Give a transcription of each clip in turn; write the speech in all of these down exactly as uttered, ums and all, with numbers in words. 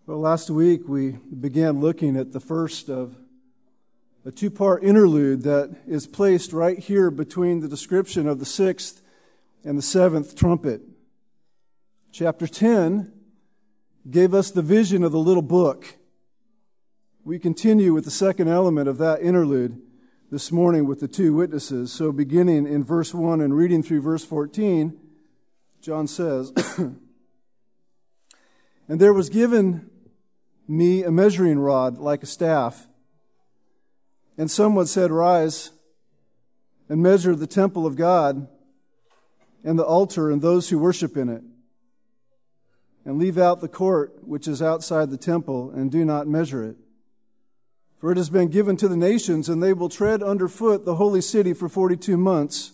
Well, last week we began looking at the first of a two-part interlude that is placed right here between the description of the sixth and the seventh trumpet. Chapter ten gave us the vision of the little book. We continue with the second element of that interlude this morning with the two witnesses. So beginning in verse one and reading through verse fourteen, John says, "And there was given me a measuring rod like a staff. And someone said, 'Rise and measure the temple of God and the altar and those who worship in it. And leave out the court which is outside the temple and do not measure it. For it has been given to the nations, and they will tread underfoot the holy city for forty-two months.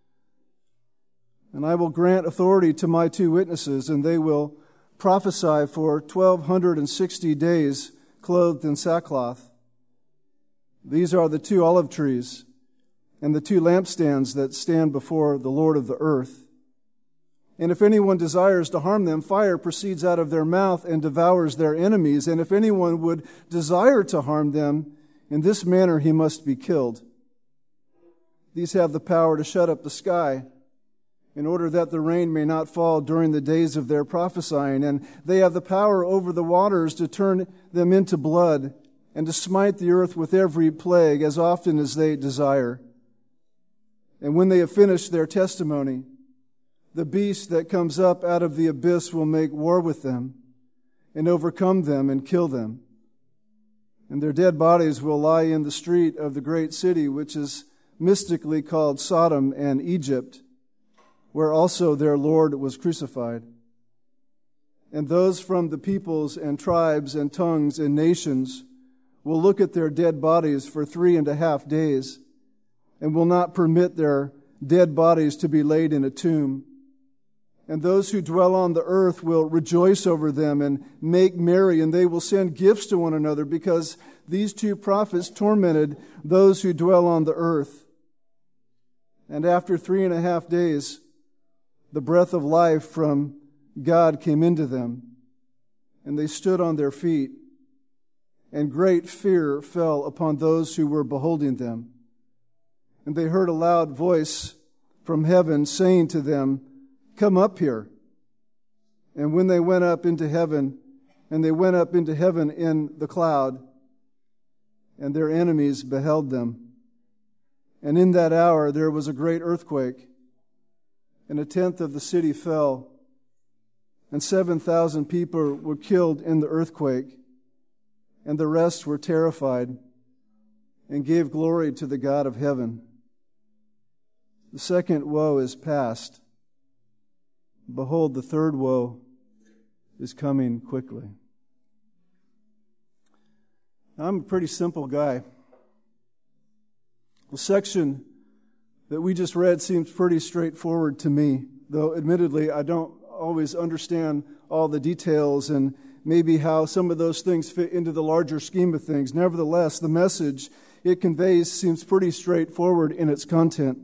And I will grant authority to my two witnesses, and they will prophesy for twelve sixty days, clothed in sackcloth. These are the two olive trees and the two lampstands that stand before the Lord of the earth. And if anyone desires to harm them, fire proceeds out of their mouth and devours their enemies. And if anyone would desire to harm them, in this manner he must be killed. These have the power to shut up the sky, in order that the rain may not fall during the days of their prophesying. And they have the power over the waters to turn them into blood, and to smite the earth with every plague as often as they desire. And when they have finished their testimony, the beast that comes up out of the abyss will make war with them, and overcome them and kill them. And their dead bodies will lie in the street of the great city, which is mystically called Sodom and Egypt, where also their Lord was crucified. And those from the peoples and tribes and tongues and nations will look at their dead bodies for three and a half days, and will not permit their dead bodies to be laid in a tomb. And those who dwell on the earth will rejoice over them and make merry, and they will send gifts to one another, because these two prophets tormented those who dwell on the earth. And after three and a half days, the breath of life from God came into them, and they stood on their feet, and great fear fell upon those who were beholding them. And they heard a loud voice from heaven saying to them, 'Come up here.' And when they went up into heaven, and they went up into heaven in the cloud, and their enemies beheld them. And in that hour there was a great earthquake, and a tenth of the city fell, and seven thousand people were killed in the earthquake, and the rest were terrified and gave glory to the God of heaven. The second woe is past. Behold, the third woe is coming quickly." I'm a pretty simple guy. The section that we just read seems pretty straightforward to me, though admittedly I don't always understand all the details and maybe how some of those things fit into the larger scheme of things. Nevertheless, the message it conveys seems pretty straightforward in its content.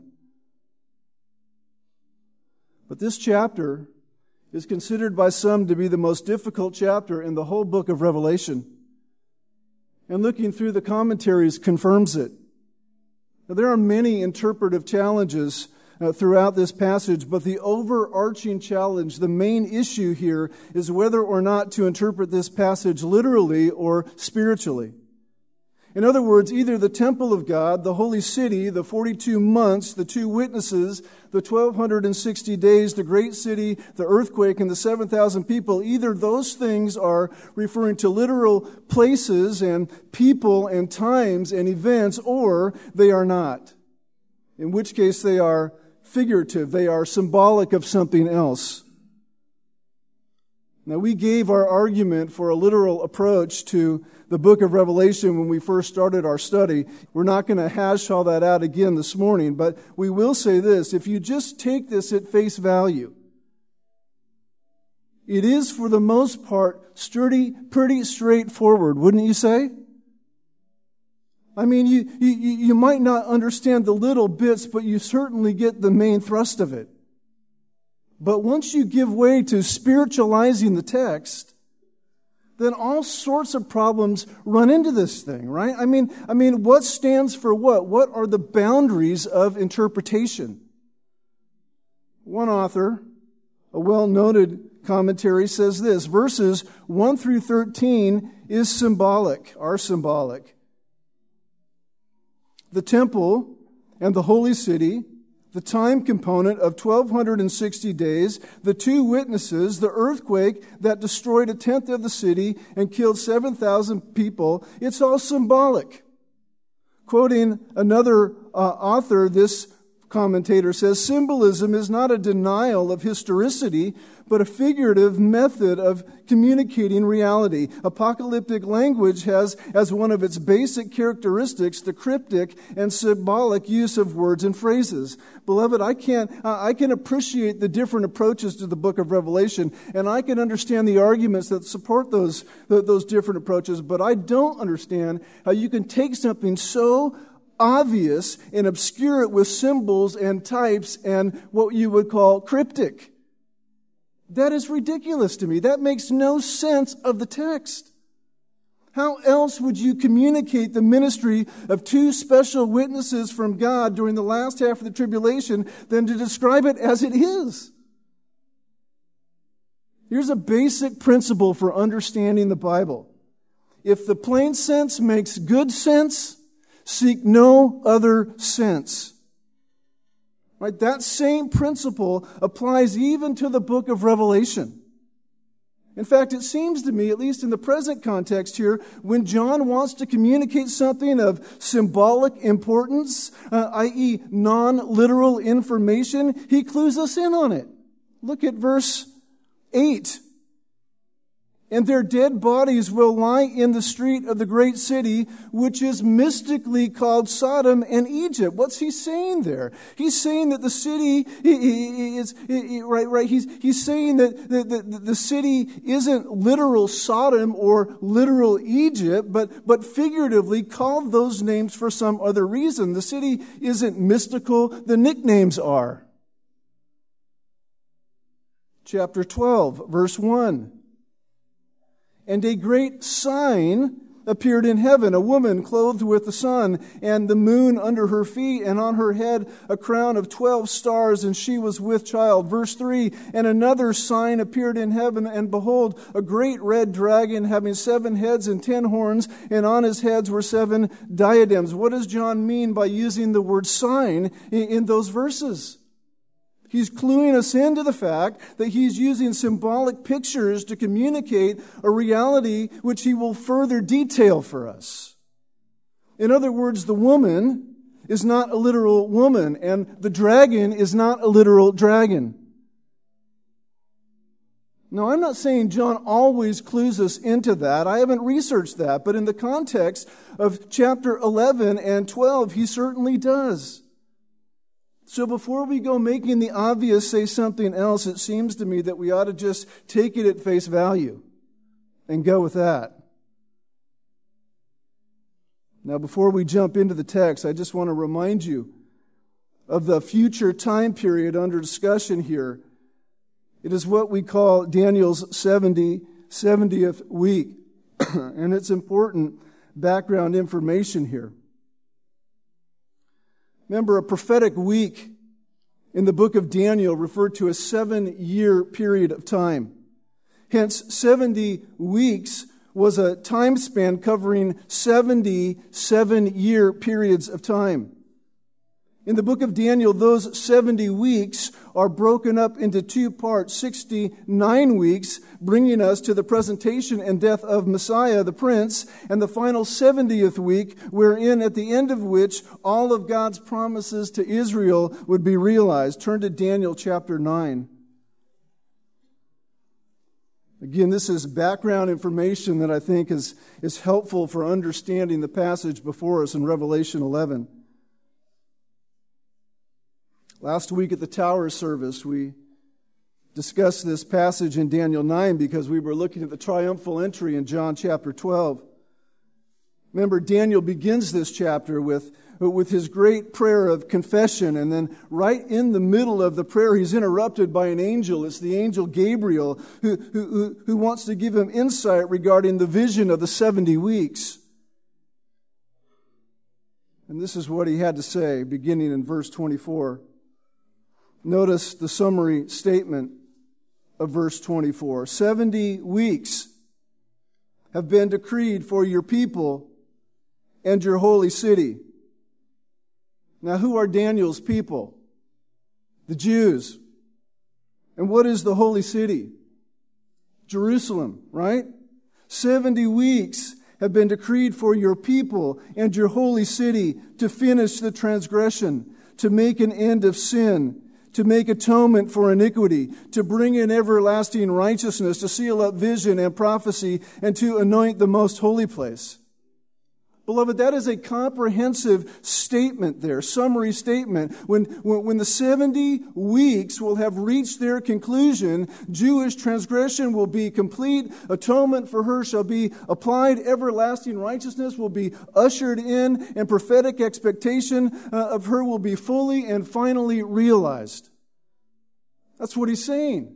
But this chapter is considered by some to be the most difficult chapter in the whole book of Revelation. And looking through the commentaries confirms it. Now, there are many interpretive challenges uh, throughout this passage, but the overarching challenge, the main issue here, is whether or not to interpret this passage literally or spiritually. In other words, either the temple of God, the holy city, the forty-two months, the two witnesses, the twelve sixty days, the great city, the earthquake, and the seven thousand people, either those things are referring to literal places and people and times and events, or they are not. In which case they are figurative, they are symbolic of something else. Now, we gave our argument for a literal approach to the book of Revelation when we first started our study. We're not going to hash all that out again this morning, but we will say this: if you just take this at face value, it is for the most part sturdy, pretty straightforward, wouldn't you say? I mean, you, you, you might not understand the little bits, but you certainly get the main thrust of it. But once you give way to spiritualizing the text, then all sorts of problems run into this thing, right? I mean, I mean, what stands for what? What are the boundaries of interpretation? One author, a well-noted commentary, says this: verses one through thirteen is symbolic, are symbolic. The temple and the holy city, the time component of twelve sixty days, the two witnesses, the earthquake that destroyed a tenth of the city and killed seven thousand people, it's all symbolic. Quoting another uh, author, this commentator says, symbolism is not a denial of historicity, but a figurative method of communicating reality. Apocalyptic language has as one of its basic characteristics the cryptic and symbolic use of words and phrases. Beloved, I can I can appreciate the different approaches to the book of Revelation, and I can understand the arguments that support those those different approaches, but I don't understand how you can take something so obvious and obscure it with symbols and types and what you would call cryptic. That is ridiculous to me. That makes no sense of the text. How else would you communicate the ministry of two special witnesses from God during the last half of the tribulation than to describe it as it is? Here's a basic principle for understanding the Bible. If the plain sense makes good sense, seek no other sense. Right? That same principle applies even to the book of Revelation. In fact, it seems to me, at least in the present context here, when John wants to communicate something of symbolic importance, uh, that is non-literal information, he clues us in on it. Look at verse eight. And their dead bodies will lie in the street of the great city, which is mystically called Sodom and Egypt. What's he saying there? He's saying that the city is, right, right, he's, he's saying that the, the, the city isn't literal Sodom or literal Egypt, but, but figuratively called those names for some other reason. The city isn't mystical, the nicknames are. Chapter twelve, verse one. And a great sign appeared in heaven, a woman clothed with the sun and the moon under her feet, and on her head a crown of twelve stars, and she was with child. Verse three, and another sign appeared in heaven, and behold, a great red dragon having seven heads and ten horns, and on his heads were seven diadems. What does John mean by using the word sign in those verses? He's cluing us into the fact that he's using symbolic pictures to communicate a reality which he will further detail for us. In other words, the woman is not a literal woman, and the dragon is not a literal dragon. Now, I'm not saying John always clues us into that. I haven't researched that, but in the context of chapter eleven and twelve, he certainly does. So before we go making the obvious say something else, it seems to me that we ought to just take it at face value and go with that. Now, before we jump into the text, I just want to remind you of the future time period under discussion here. It is what we call Daniel's seventy, seventieth week. And it's important background information here. Remember, a prophetic week in the book of Daniel referred to a seven-year period of time. Hence, seventy weeks was a time span covering seventy seven-year periods of time. In the book of Daniel, those seventy weeks are broken up into two parts, sixty-nine weeks, bringing us to the presentation and death of Messiah, the Prince, and the final seventieth week, wherein at the end of which all of God's promises to Israel would be realized. Turn to Daniel chapter nine. Again, this is background information that I think is, is helpful for understanding the passage before us in Revelation eleven. Last week at the Tower service, we discussed this passage in Daniel nine because we were looking at the triumphal entry in John chapter twelve. Remember, Daniel begins this chapter with, with his great prayer of confession, and then right in the middle of the prayer, he's interrupted by an angel. It's the angel Gabriel who, who, who wants to give him insight regarding the vision of the seventy weeks. And this is what he had to say, beginning in verse twenty-four. Notice the summary statement of verse twenty-four. Seventy weeks have been decreed for your people and your holy city. Now, who are Daniel's people? The Jews. And what is the holy city? Jerusalem, right? Seventy weeks have been decreed for your people and your holy city to finish the transgression, to make an end of sin, to make atonement for iniquity, to bring in everlasting righteousness, to seal up vision and prophecy, and to anoint the most holy place. Beloved, that is a comprehensive statement there, summary statement. When, when, when the seventy weeks will have reached their conclusion, Jewish transgression will be complete, atonement for her shall be applied, everlasting righteousness will be ushered in, and prophetic expectation uh, of her will be fully and finally realized. That's what he's saying.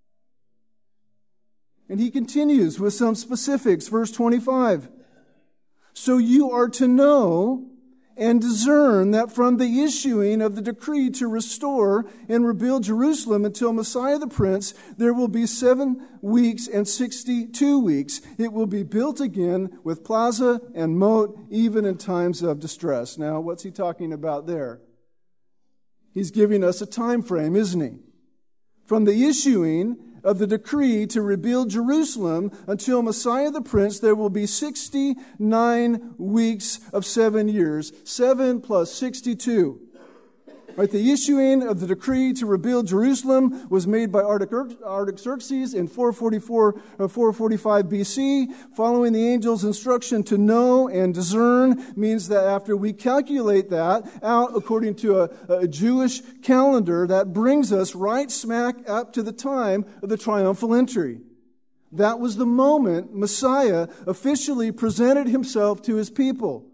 And he continues with some specifics, verse twenty-five. So you are to know and discern that from the issuing of the decree to restore and rebuild Jerusalem until Messiah the Prince, there will be seven weeks and sixty-two weeks. It will be built again with plaza and moat, even in times of distress. Now, what's he talking about there? He's giving us a time frame, isn't he? From the issuing of the decree to rebuild Jerusalem until Messiah the Prince, there will be sixty-nine weeks of seven years. Seven plus sixty-two. Right, the issuing of the decree to rebuild Jerusalem was made by Artaxerxes in four forty-four or four forty-five B C. Following the angel's instruction to know and discern means that after we calculate that out according to a, a Jewish calendar, that brings us right smack up to the time of the triumphal entry. That was the moment Messiah officially presented himself to his people.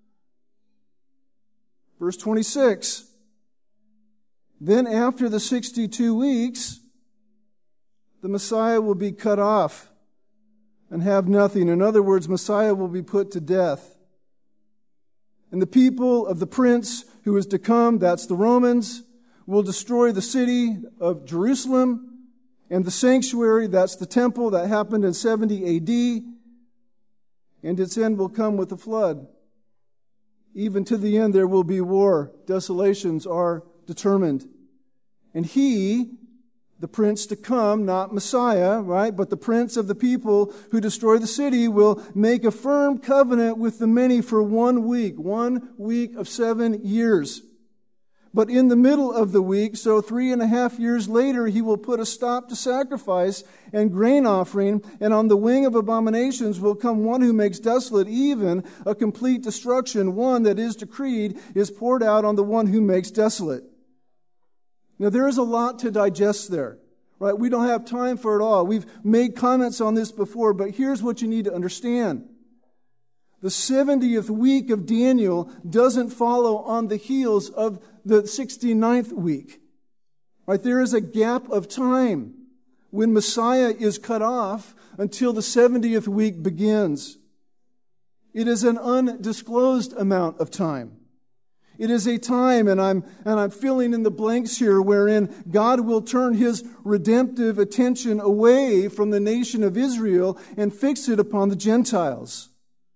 Verse twenty-six. Then after the sixty-two weeks, the Messiah will be cut off and have nothing. In other words, Messiah will be put to death. And the people of the prince who is to come, that's the Romans, will destroy the city of Jerusalem and the sanctuary, that's the temple. That happened in seventy A D. And its end will come with a flood. Even to the end there will be war. Desolations are determined. And he, the prince to come, not Messiah, right, but the prince of the people who destroy the city, will make a firm covenant with the many for one week, one week of seven years. But in the middle of the week, so three and a half years later, he will put a stop to sacrifice and grain offering, and on the wing of abominations will come one who makes desolate, even a complete destruction. One that is decreed is poured out on the one who makes desolate. Now, there is a lot to digest there, right? We don't have time for it all. We've made comments on this before, but here's what you need to understand. The seventieth week of Daniel doesn't follow on the heels of the sixty-ninth week, right? There is a gap of time when Messiah is cut off until the seventieth week begins. It is an undisclosed amount of time. It is a time, and I'm and I'm filling in the blanks here, wherein God will turn His redemptive attention away from the nation of Israel and fix it upon the Gentiles.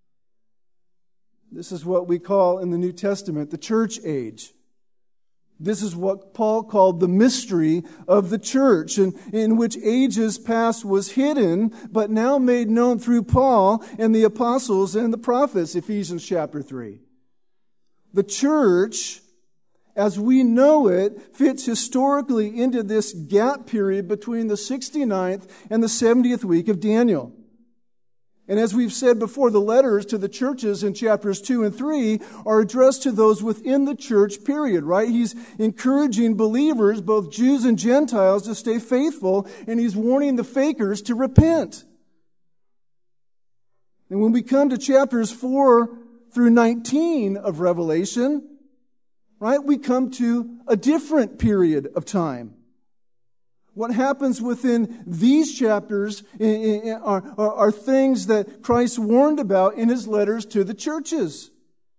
This is what we call in the New Testament the church age. This is what Paul called the mystery of the church, and in which ages past was hidden, but now made known through Paul and the apostles and the prophets, Ephesians chapter three. The church, as we know it, fits historically into this gap period between the sixty-ninth and the seventieth week of Daniel. And as we've said before, the letters to the churches in chapters two and three are addressed to those within the church period, right? He's encouraging believers, both Jews and Gentiles, to stay faithful, and he's warning the fakers to repent. And when we come to chapters four through nineteen of Revelation, right, we come to a different period of time. What happens within these chapters are, are, are things that Christ warned about in his letters to the churches.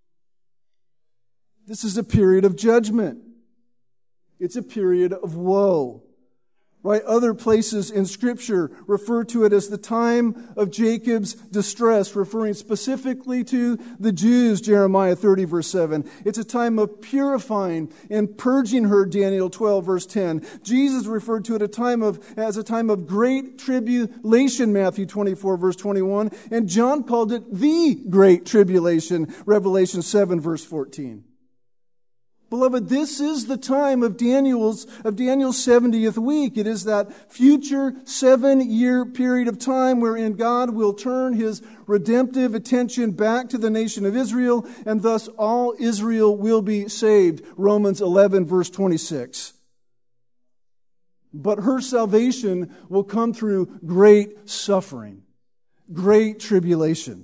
This is a period of judgment. It's a period of woe. Right? Other places in Scripture refer to it as the time of Jacob's distress, referring specifically to the Jews, Jeremiah thirty, verse seven. It's a time of purifying and purging her, Daniel twelve, verse ten. Jesus referred to it a time of, as a time of great tribulation, Matthew twenty-four, verse twenty-one. And John called it the great tribulation, Revelation seven, verse fourteen. Beloved, this is the time of Daniel's of Daniel's seventieth week. It is that future seven-year period of time wherein God will turn his redemptive attention back to the nation of Israel, and thus all Israel will be saved. Romans eleven, verse twenty-six. But her salvation will come through great suffering, great tribulation.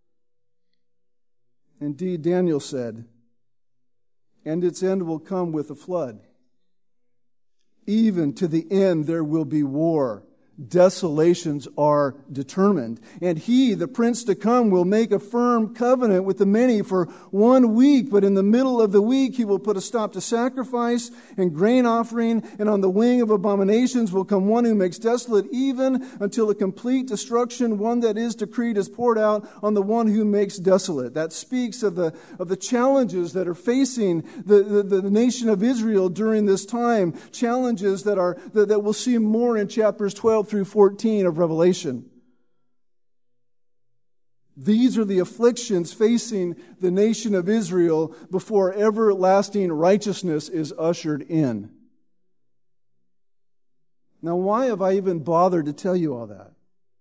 Indeed, Daniel said, and its end will come with a flood. Even to the end there will be war. Desolations are determined. And he, the prince to come, will make a firm covenant with the many for one week. But in the middle of the week he will put a stop to sacrifice and grain offering. And on the wing of abominations will come one who makes desolate, even until a complete destruction, one that is decreed, is poured out on the one who makes desolate. That speaks of the of the challenges that are facing the, the, the nation of Israel during this time. Challenges that are that, that we'll see more in chapters twelve through fourteen of Revelation. These are the afflictions facing the nation of Israel before everlasting righteousness is ushered in. Now, why have I even bothered to tell you all that?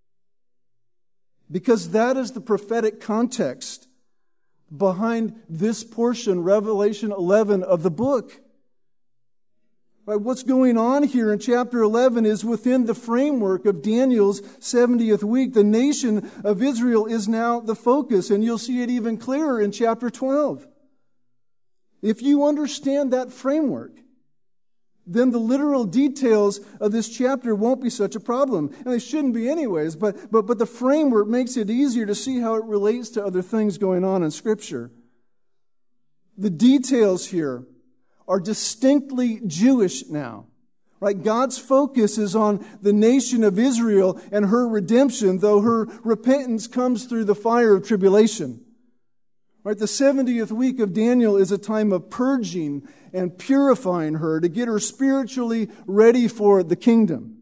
Because that is the prophetic context behind this portion, Revelation eleven, of the book. Right, what's going on here in chapter eleven is within the framework of Daniel's seventieth week. The nation of Israel is now the focus, and you'll see it even clearer in chapter twelve. If you understand that framework, then the literal details of this chapter won't be such a problem. And they shouldn't be anyways, but, but, but the framework makes it easier to see how it relates to other things going on in Scripture. The details here are distinctly Jewish now. Right? God's focus is on the nation of Israel and her redemption, though her repentance comes through the fire of tribulation. Right? The seventieth week of Daniel is a time of purging and purifying her to get her spiritually ready for the kingdom.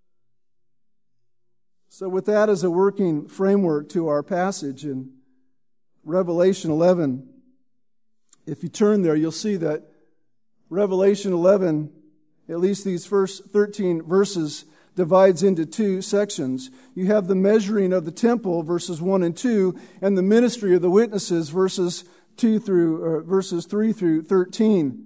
So with that as a working framework to our passage in Revelation eleven, if you turn there, you'll see that Revelation eleven, at least these first thirteen verses, divides into two sections. You have the measuring of the temple, verses one and two, and the ministry of the witnesses, verses two through uh, verses three through thirteen.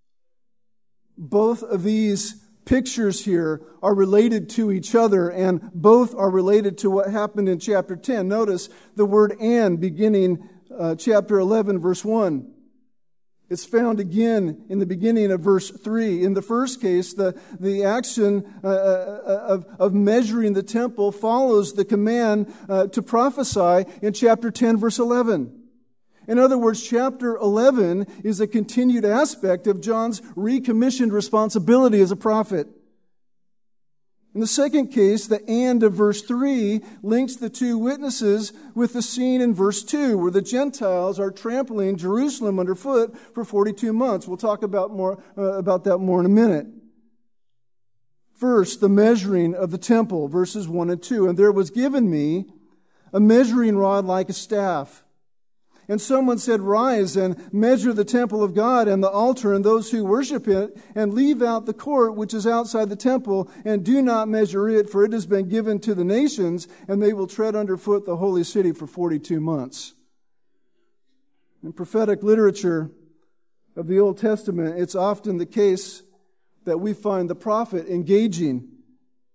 Both of these pictures here are related to each other, and both are related to what happened in chapter ten. Notice the word "and" beginning uh, chapter eleven, verse one. It's found again in the beginning of verse three. In the first case, the, the action uh, of, of measuring the temple follows the command uh, to prophesy in chapter ten, verse eleven. In other words, chapter eleven is a continued aspect of John's recommissioned responsibility as a prophet. In the second case, the "and" of verse three links the two witnesses with the scene in verse two, where the Gentiles are trampling Jerusalem underfoot for forty-two months. We'll talk about more uh, about that more in a minute. First, the measuring of the temple, verses one and two. And there was given me a measuring rod like a staff. And someone said, "Rise and measure the temple of God and the altar and those who worship it, and leave out the court which is outside the temple, and do not measure it, for it has been given to the nations, and they will tread underfoot the holy city for forty-two months." In prophetic literature of the Old Testament, it's often the case that we find the prophet engaging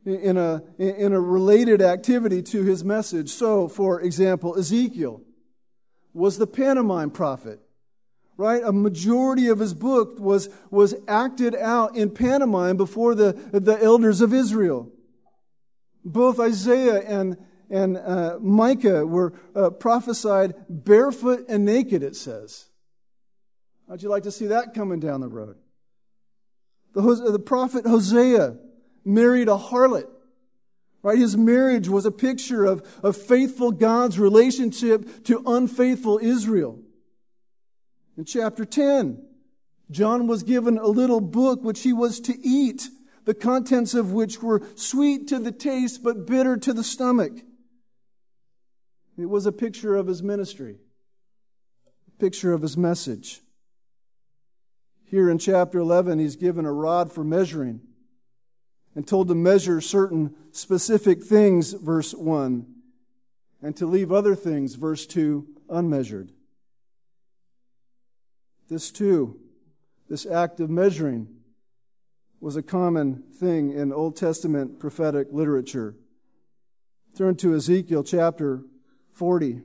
in a, in a related activity to his message. So, for example, Ezekiel was the pantomime prophet, right? A majority of his book was, was acted out in pantomime before the, the elders of Israel. Both Isaiah and, and uh, Micah were uh, prophesied barefoot and naked, it says. How'd you like to see that coming down the road? The, the prophet Hosea married a harlot, right? His marriage was a picture of, of faithful God's relationship to unfaithful Israel. In chapter ten, John was given a little book which he was to eat, the contents of which were sweet to the taste but bitter to the stomach. It was a picture of his ministry, a picture of his message. Here in chapter eleven, he's given a rod for measuring and told to measure certain specific things, verse one, and to leave other things, verse two, unmeasured. This too, this act of measuring, was a common thing in Old Testament prophetic literature. Turn to Ezekiel chapter forty.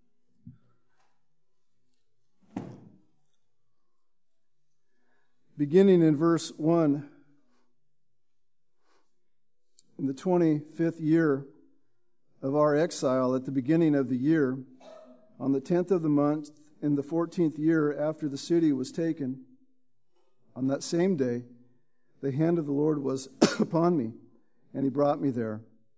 Beginning in verse one, in the twenty-fifth year of our exile, at the beginning of the year, on the tenth of the month, in the fourteenth year after the city was taken, on that same day, the hand of the Lord was upon me, and He brought me there.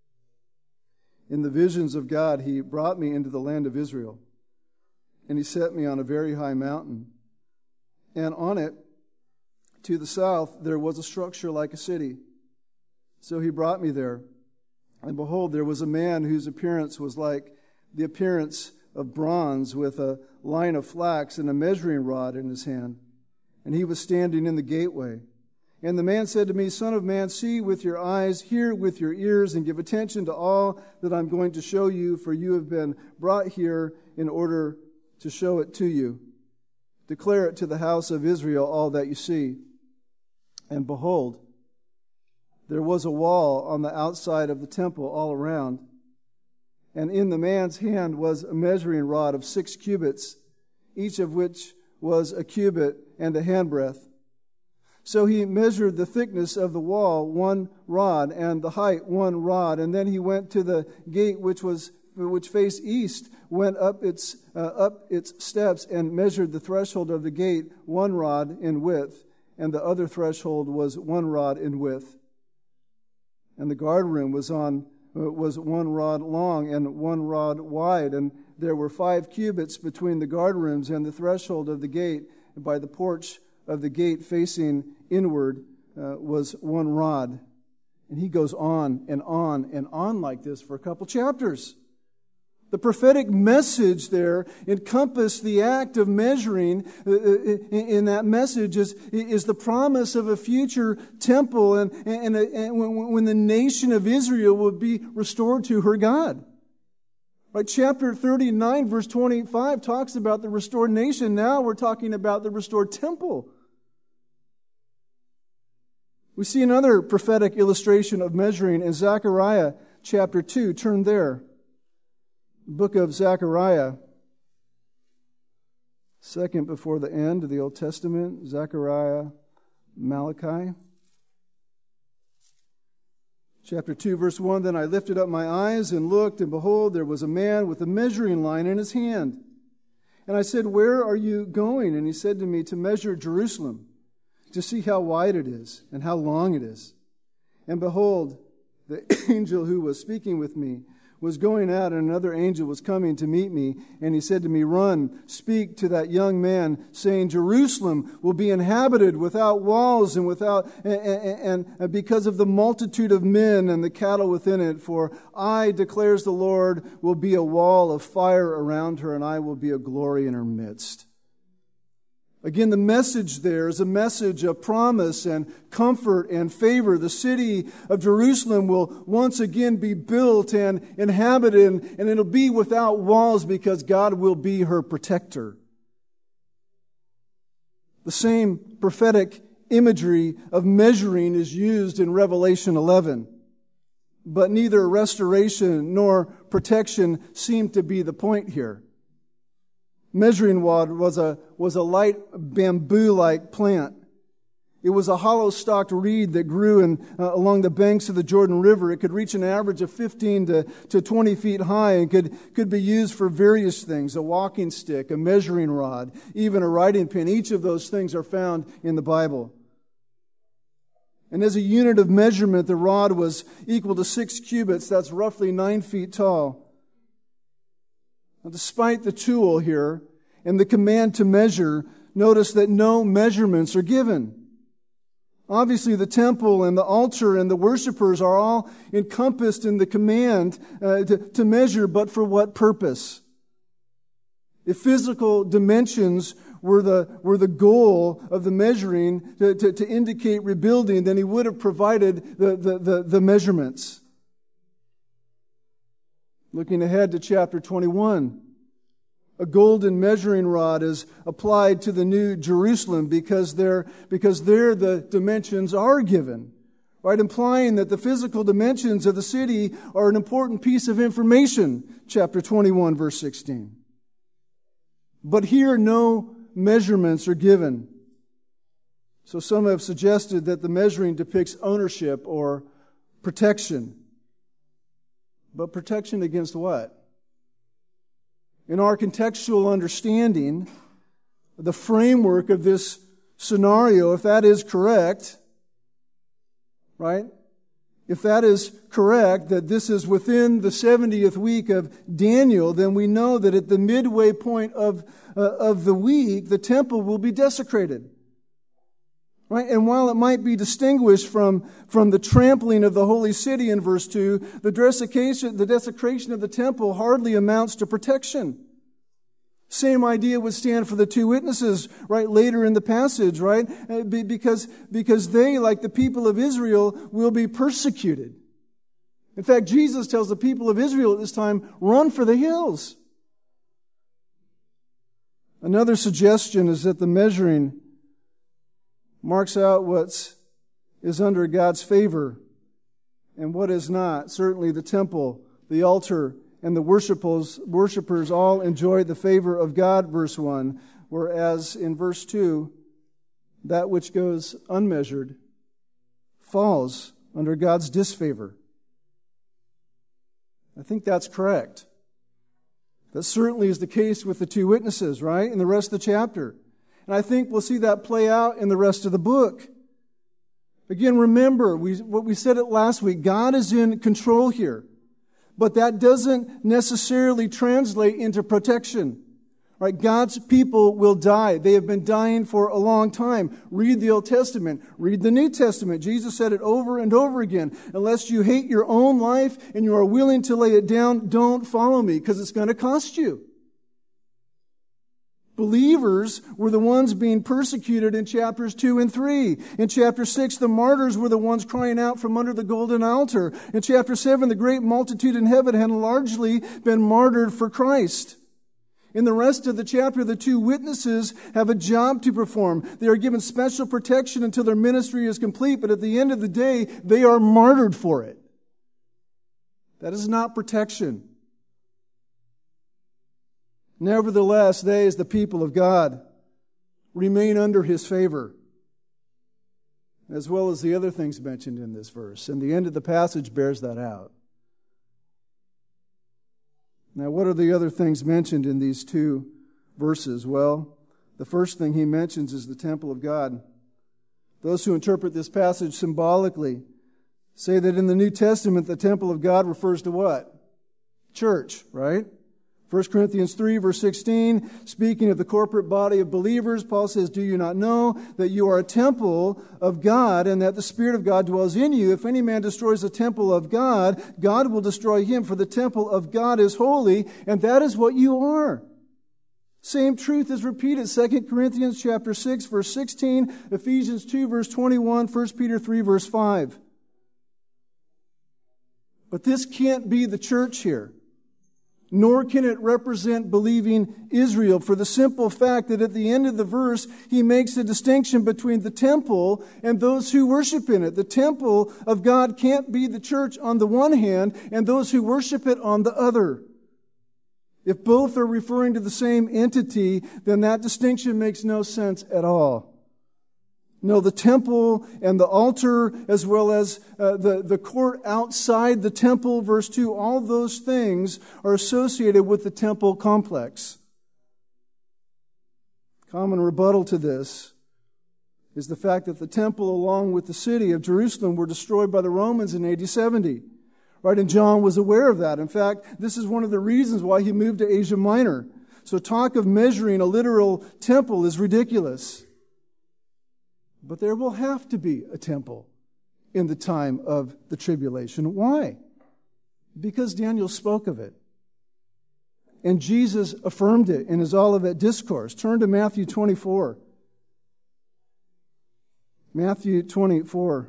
In the visions of God, He brought me into the land of Israel, and He set me on a very high mountain, and on it, to the south, there was a structure like a city. So He brought me there. And behold, there was a man whose appearance was like the appearance of bronze, with a line of flax and a measuring rod in his hand. And he was standing in the gateway. And the man said to me, Son of man, see with your eyes, hear with your ears, and give attention to all that I'm going to show you, for you have been brought here in order to show it to you. Declare it to the house of Israel, all that you see. And behold, there was a wall on the outside of the temple all around, and in the man's hand was a measuring rod of six cubits, each of which was a cubit and a handbreadth. So he measured the thickness of the wall one rod, and the height one rod, and then he went to the gate which was which faced east, went up its uh, up its steps, and measured the threshold of the gate one rod in width, and the other threshold was one rod in width. And the guard room was on was one rod long and one rod wide, and there were five cubits between the guard rooms and the threshold of the gate. And by the porch of the gate facing inward uh, was one rod. And he goes on and on and on like this for a couple chapters. The prophetic message there encompassed the act of measuring. In that message is, is the promise of a future temple, and, and, and when the nation of Israel would be restored to her God. Right, chapter thirty-nine, verse twenty-five talks about the restored nation. Now we're talking about the restored temple. We see another prophetic illustration of measuring in Zechariah chapter two. Turn there. Book of Zechariah, second before the end of the Old Testament, Zechariah, Malachi. Chapter two, verse one, Then I lifted up my eyes and looked, and behold, there was a man with a measuring line in his hand. And I said, Where are you going? And he said to me, To measure Jerusalem, to see how wide it is and how long it is. And behold, the angel who was speaking with me was going out, and another angel was coming to meet me, and he said to me, Run, speak to that young man, saying, Jerusalem will be inhabited without walls and without and, and because of the multitude of men and the cattle within it. For I, declares the Lord, will be a wall of fire around her, and I will be a glory in her midst. Again, the message there is a message of promise and comfort and favor. The city of Jerusalem will once again be built and inhabited, and it'll be without walls because God will be her protector. The same prophetic imagery of measuring is used in Revelation eleven. but neither restoration nor protection seemed to be the point here. Measuring rod was a, was a light bamboo-like plant. It was a hollow-stalked reed that grew in, uh, along the banks of the Jordan River. It could reach an average of fifteen to twenty feet high and could, could be used for various things, a walking stick, a measuring rod, even a writing pen. Each of those things are found in the Bible. And as a unit of measurement, the rod was equal to six cubits. That's roughly nine feet tall. Now, despite the tool here and the command to measure, notice that no measurements are given. Obviously, the temple and the altar and the worshipers are all encompassed in the command uh, to, to measure, but for what purpose? If physical dimensions were the, were the goal of the measuring to, to, to indicate rebuilding, then he would have provided the, the, the, the measurements. Looking ahead to chapter twenty-one. A golden measuring rod is applied to the New Jerusalem because there, because there the dimensions are given, right? Implying that the physical dimensions of the city are an important piece of information, chapter twenty-one, verse sixteen. But here no measurements are given. So some have suggested that the measuring depicts ownership or protection. But protection against what? In our contextual understanding, the framework of this scenario, if that is correct, right? If that is correct, that this is within the seventieth week of Daniel, then we know that at the midway point of, uh, of the week, the temple will be desecrated. Right? And while it might be distinguished from, from the trampling of the holy city in verse two, the desecration, the desecration of the temple hardly amounts to protection. Same idea would stand for the two witnesses, right, later in the passage, right? Because, because they, like the people of Israel, will be persecuted. In fact, Jesus tells the people of Israel at this time, run for the hills. Another suggestion is that the measuring marks out what is under God's favor and what is not. Certainly the temple, the altar, and the worshipers, worshipers all enjoyed the favor of God, verse one, whereas in verse two, that which goes unmeasured falls under God's disfavor. I think that's correct. That certainly is the case with the two witnesses, right? In the rest of the chapter. And I think we'll see that play out in the rest of the book. Again, remember we, what we said it last week. God is in control here. But that doesn't necessarily translate into protection. Right? God's people will die. They have been dying for a long time. Read the Old Testament. Read the New Testament. Jesus said it over and over again. Unless you hate your own life and you are willing to lay it down, don't follow me, because it's going to cost you. Believers were the ones being persecuted in chapters two and three. In chapter six, the martyrs were the ones crying out from under the golden altar. In chapter seven, the great multitude in heaven had largely been martyred for Christ. In the rest of the chapter, the two witnesses have a job to perform. They are given special protection until their ministry is complete, but at the end of the day, they are martyred for it. That is not protection. Nevertheless, they, as the people of God, remain under His favor, as well as the other things mentioned in this verse. And the end of the passage bears that out. Now, what are the other things mentioned in these two verses? Well, the first thing he mentions is the temple of God. Those who interpret this passage symbolically say that in the New Testament, the temple of God refers to what? Church, right? First Corinthians three, verse sixteen, speaking of the corporate body of believers, Paul says, do you not know that you are a temple of God and that the Spirit of God dwells in you? If any man destroys the temple of God, God will destroy him, for the temple of God is holy, and that is what you are. Same truth is repeated. Second Corinthians chapter six, verse sixteen, Ephesians two, verse twenty-one, First Peter three, verse five. But this can't be the church here. nor can it represent believing Israel, for the simple fact that at the end of the verse, he makes a distinction between the temple and those who worship in it. The temple of God can't be the church on the one hand and those who worship it on the other. If both are referring to the same entity, then that distinction makes no sense at all. No, the temple and the altar, as well as uh, the, the court outside the temple, verse two, all those things are associated with the temple complex. Common rebuttal to this is the fact that the temple, along with the city of Jerusalem, were destroyed by the Romans in A D seventy. Right? And John was aware of that. In fact, this is one of the reasons why he moved to Asia Minor. So talk of measuring a literal temple is ridiculous. But there will have to be a temple in the time of the tribulation. Why? Because Daniel spoke of it. And Jesus affirmed it in his Olivet Discourse. Turn to Matthew twenty-four. Matthew twenty-four.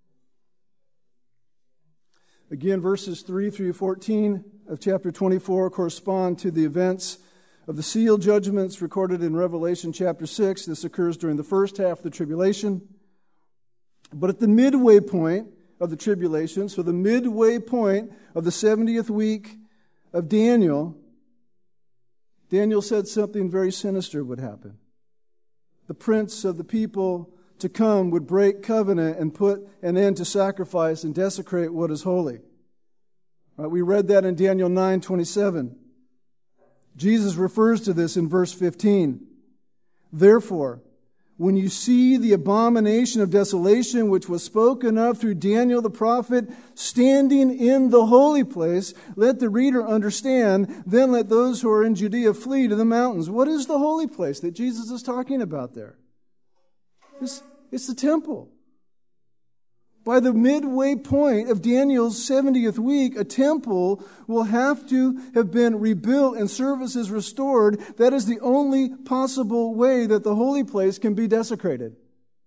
Again, verses three through fourteen of chapter twenty-four correspond to the events of the seal judgments recorded in Revelation chapter six. This occurs during the first half of the tribulation. But at the midway point of the tribulation, so the midway point of the seventieth week of Daniel, Daniel said something very sinister would happen. The prince of the people to come would break covenant and put an end to sacrifice and desecrate what is holy. Right, we read that in Daniel nine twenty-seven. Jesus refers to this in verse fifteen. Therefore, when you see the abomination of desolation which was spoken of through Daniel the prophet standing in the holy place, let the reader understand, then let those who are in Judea flee to the mountains. What is the holy place that Jesus is talking about there? It's, it's the temple. By the midway point of Daniel's seventieth week, a temple will have to have been rebuilt and services restored. That is the only possible way that the holy place can be desecrated.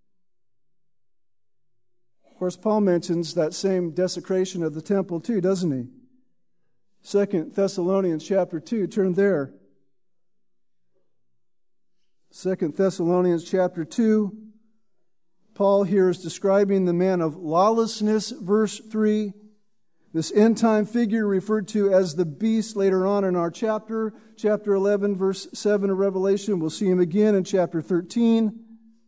Of course, Paul mentions that same desecration of the temple too, doesn't he? Second Thessalonians chapter two, turn there. Second Thessalonians chapter two. Paul here is describing the man of lawlessness, verse three. This end-time figure referred to as the beast later on in our chapter, chapter eleven, verse seven of Revelation. We'll see him again in chapter thirteen.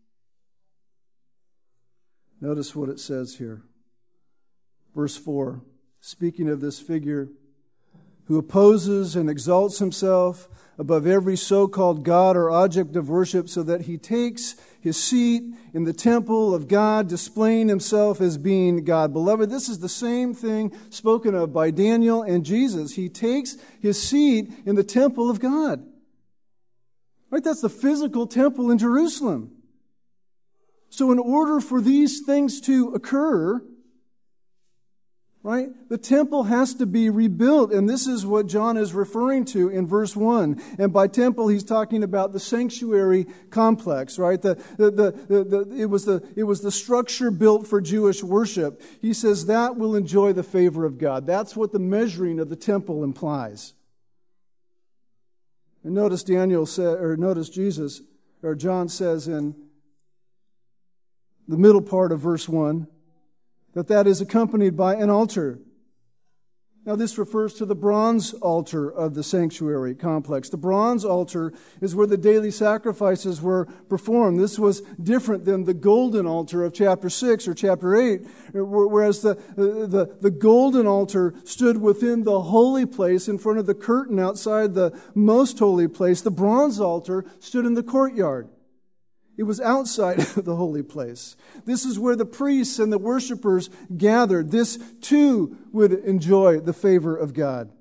Notice what it says here. Verse four, speaking of this figure who opposes and exalts himself above every so-called God or object of worship, so that he takes his seat in the temple of God, displaying himself as being God. Beloved, this is the same thing spoken of by Daniel and Jesus. He takes his seat in the temple of God. Right? That's the physical temple in Jerusalem. So in order for these things to occur, right, the temple has to be rebuilt, and this is what John is referring to in verse one. And by temple, he's talking about the sanctuary complex, right? The, the, the, the, the, it was the, it was the structure built for Jewish worship. He says that will enjoy the favor of God. That's what the measuring of the temple implies. And notice Daniel said, or notice Jesus, or John says in the middle part of verse one, that that is accompanied by an altar. Now this refers to the bronze altar of the sanctuary complex. The bronze altar is where the daily sacrifices were performed. This was different than the golden altar of chapter six or chapter eight, whereas the, the, the golden altar stood within the holy place in front of the curtain outside the most holy place. The bronze altar stood in the courtyard. It was outside the holy place. This is where the priests and the worshipers gathered. This too would enjoy the favor of God.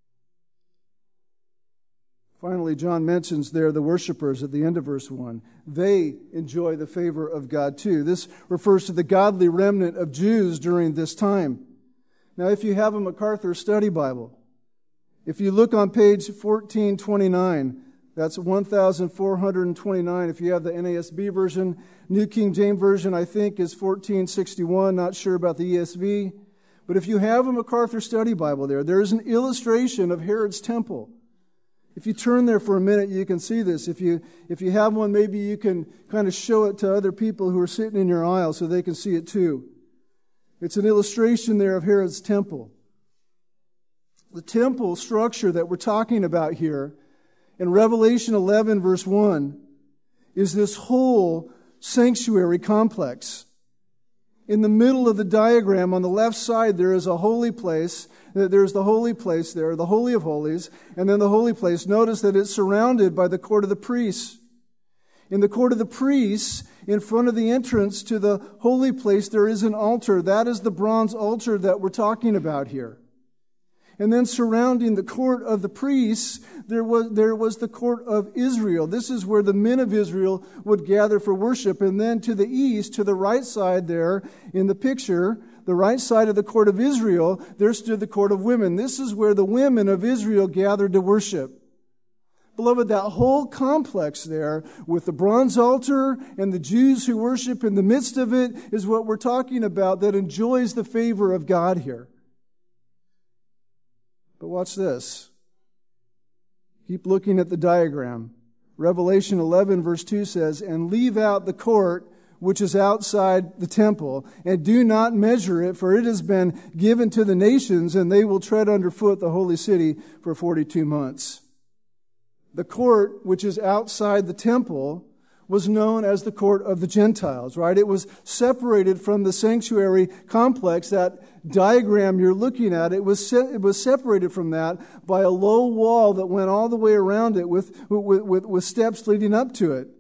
Finally, John mentions there the worshipers at the end of verse one. They enjoy the favor of God too. This refers to the godly remnant of Jews during this time. Now, if you have a MacArthur Study Bible, if you look on page fourteen twenty-nine, that's one thousand four hundred twenty-nine. If you have the N A S B version, New King James Version, I think, is fourteen sixty-one. Not sure about the E S V. But if you have a MacArthur Study Bible there, there is an illustration of Herod's temple. If you turn there for a minute, you can see this. If you if you have one, maybe you can kind of show it to other people who are sitting in your aisle so they can see it too. It's an illustration there of Herod's temple. The temple structure that we're talking about here in Revelation eleven, verse one, is this whole sanctuary complex. In the middle of the diagram, on the left side, there is a holy place. There's the holy place there, the Holy of Holies, and then the holy place. Notice that it's surrounded by the court of the priests. In the court of the priests, in front of the entrance to the holy place, there is an altar. That is the bronze altar that we're talking about here. And then surrounding the court of the priests, there was, there was the court of Israel. This is where the men of Israel would gather for worship. And then to the east, to the right side there in the picture, the right side of the court of Israel, there stood the court of women. This is where the women of Israel gathered to worship. Beloved, that whole complex there with the bronze altar and the Jews who worship in the midst of it is what we're talking about that enjoys the favor of God here. But watch this. Keep looking at the diagram. Revelation eleven verse two says, "And leave out the court which is outside the temple, and do not measure it, for it has been given to the nations, and they will tread underfoot the holy city for forty-two months." The court which is outside the temple was known as the court of the Gentiles, right? It was separated from the sanctuary complex. That diagram you're looking at, it was se- it was separated from that by a low wall that went all the way around it with, with, with, with steps leading up to it.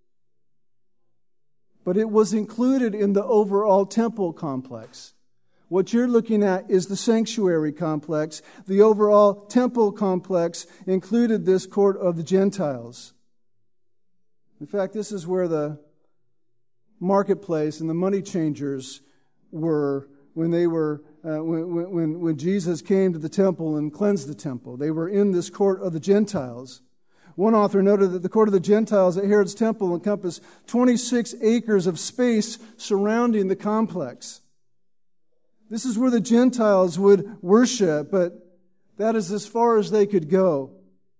But it was included in the overall temple complex. What you're looking at is the sanctuary complex. The overall temple complex included this court of the Gentiles. In fact, this is where the marketplace and the money changers were when they were uh, when, when, when Jesus came to the temple and cleansed the temple. They were in this court of the Gentiles. One author noted that the court of the Gentiles at Herod's temple encompassed twenty-six acres of space surrounding the complex. This is where the Gentiles would worship, but that is as far as they could go.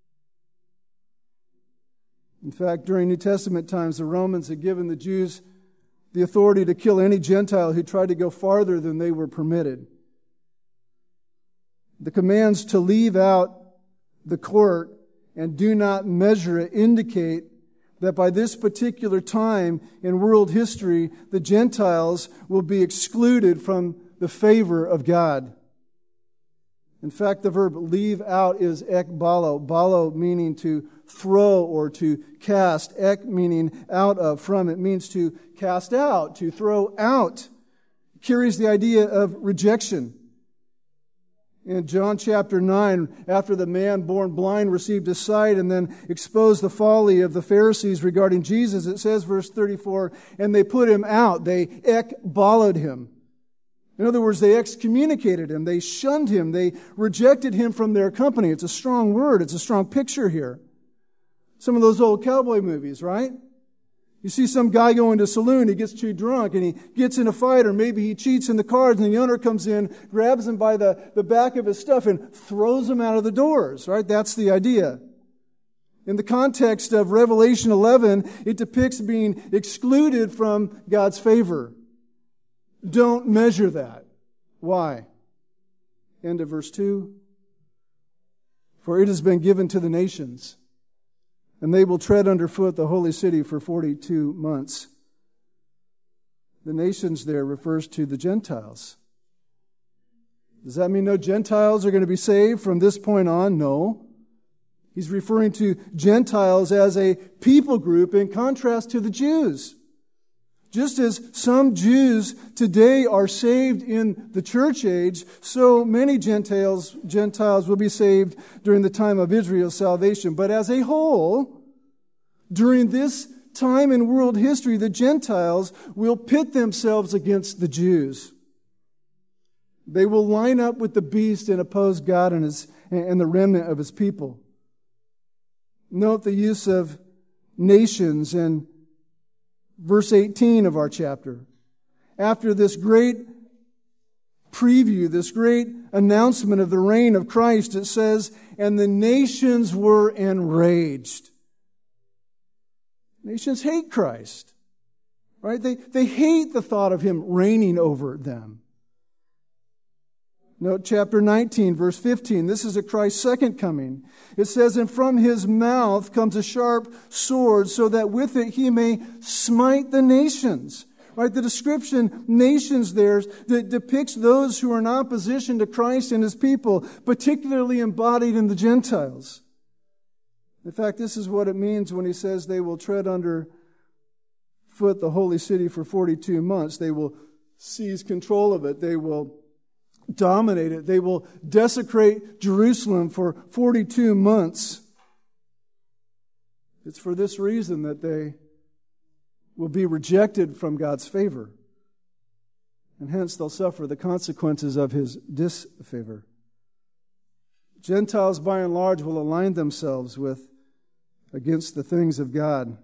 In fact, during New Testament times, the Romans had given the Jews the authority to kill any Gentile who tried to go farther than they were permitted. The commands to leave out the court and do not measure it indicate that by this particular time in world history, the Gentiles will be excluded from the favor of God. In fact, the verb leave out is ekbalo. Balo meaning to throw or to cast. Ek meaning out of, from. It means to cast out, to throw out. It carries the idea of rejection. In John chapter nine, after the man born blind received his sight and then exposed the folly of the Pharisees regarding Jesus, it says, verse thirty-four, and they put him out. They ekbaloed him. In other words, they excommunicated him. They shunned him. They rejected him from their company. It's a strong word. It's a strong picture here. Some of those old cowboy movies, right? You see some guy go into a saloon, he gets too drunk, and he gets in a fight, or maybe he cheats in the cards, and the owner comes in, grabs him by the, the back of his stuff, and throws him out of the doors, right? That's the idea. In the context of Revelation eleven, it depicts being excluded from God's favor. Don't measure that. Why? End of verse two. For it has been given to the nations, and they will tread underfoot the holy city for forty-two months. The nations there refers to the Gentiles. Does that mean no Gentiles are going to be saved from this point on? No. He's referring to Gentiles as a people group in contrast to the Jews. Just as some Jews today are saved in the church age, so many Gentiles, Gentiles will be saved during the time of Israel's salvation. But as a whole, during this time in world history, the Gentiles will pit themselves against the Jews. They will line up with the beast and oppose God and, his, and the remnant of His people. Note the use of nations and verse eighteen of our chapter. After this great preview, this great announcement of the reign of Christ, it says, and the nations were enraged. Nations hate Christ, right? They, they hate the thought of Him reigning over them. Note chapter nineteen, verse fifteen. This is at Christ's second coming. It says, and from His mouth comes a sharp sword, so that with it He may smite the nations. Right? The description, nations there, that depicts those who are in opposition to Christ and His people, particularly embodied in the Gentiles. In fact, this is what it means when He says they will tread under foot the holy city for forty-two months. They will seize control of it. They will dominate it. They will desecrate Jerusalem for forty-two months. It's for this reason that they will be rejected from God's favor. And hence they'll suffer the consequences of His disfavor. Gentiles, by and large, will align themselves with against the things of God.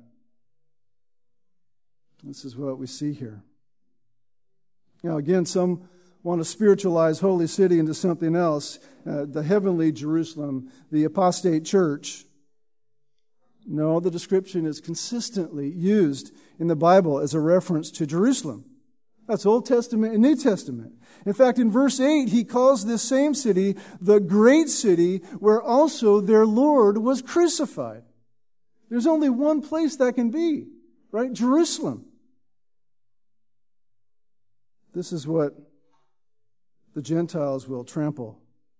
This is what we see here. Now, again, some want to spiritualize Holy City into something else, uh, the heavenly Jerusalem, the apostate church. No, the description is consistently used in the Bible as a reference to Jerusalem. That's Old Testament and New Testament. In fact, in verse eight, He calls this same city the great city where also their Lord was crucified. There's only one place that can be, right? Jerusalem. This is what the Gentiles will trample.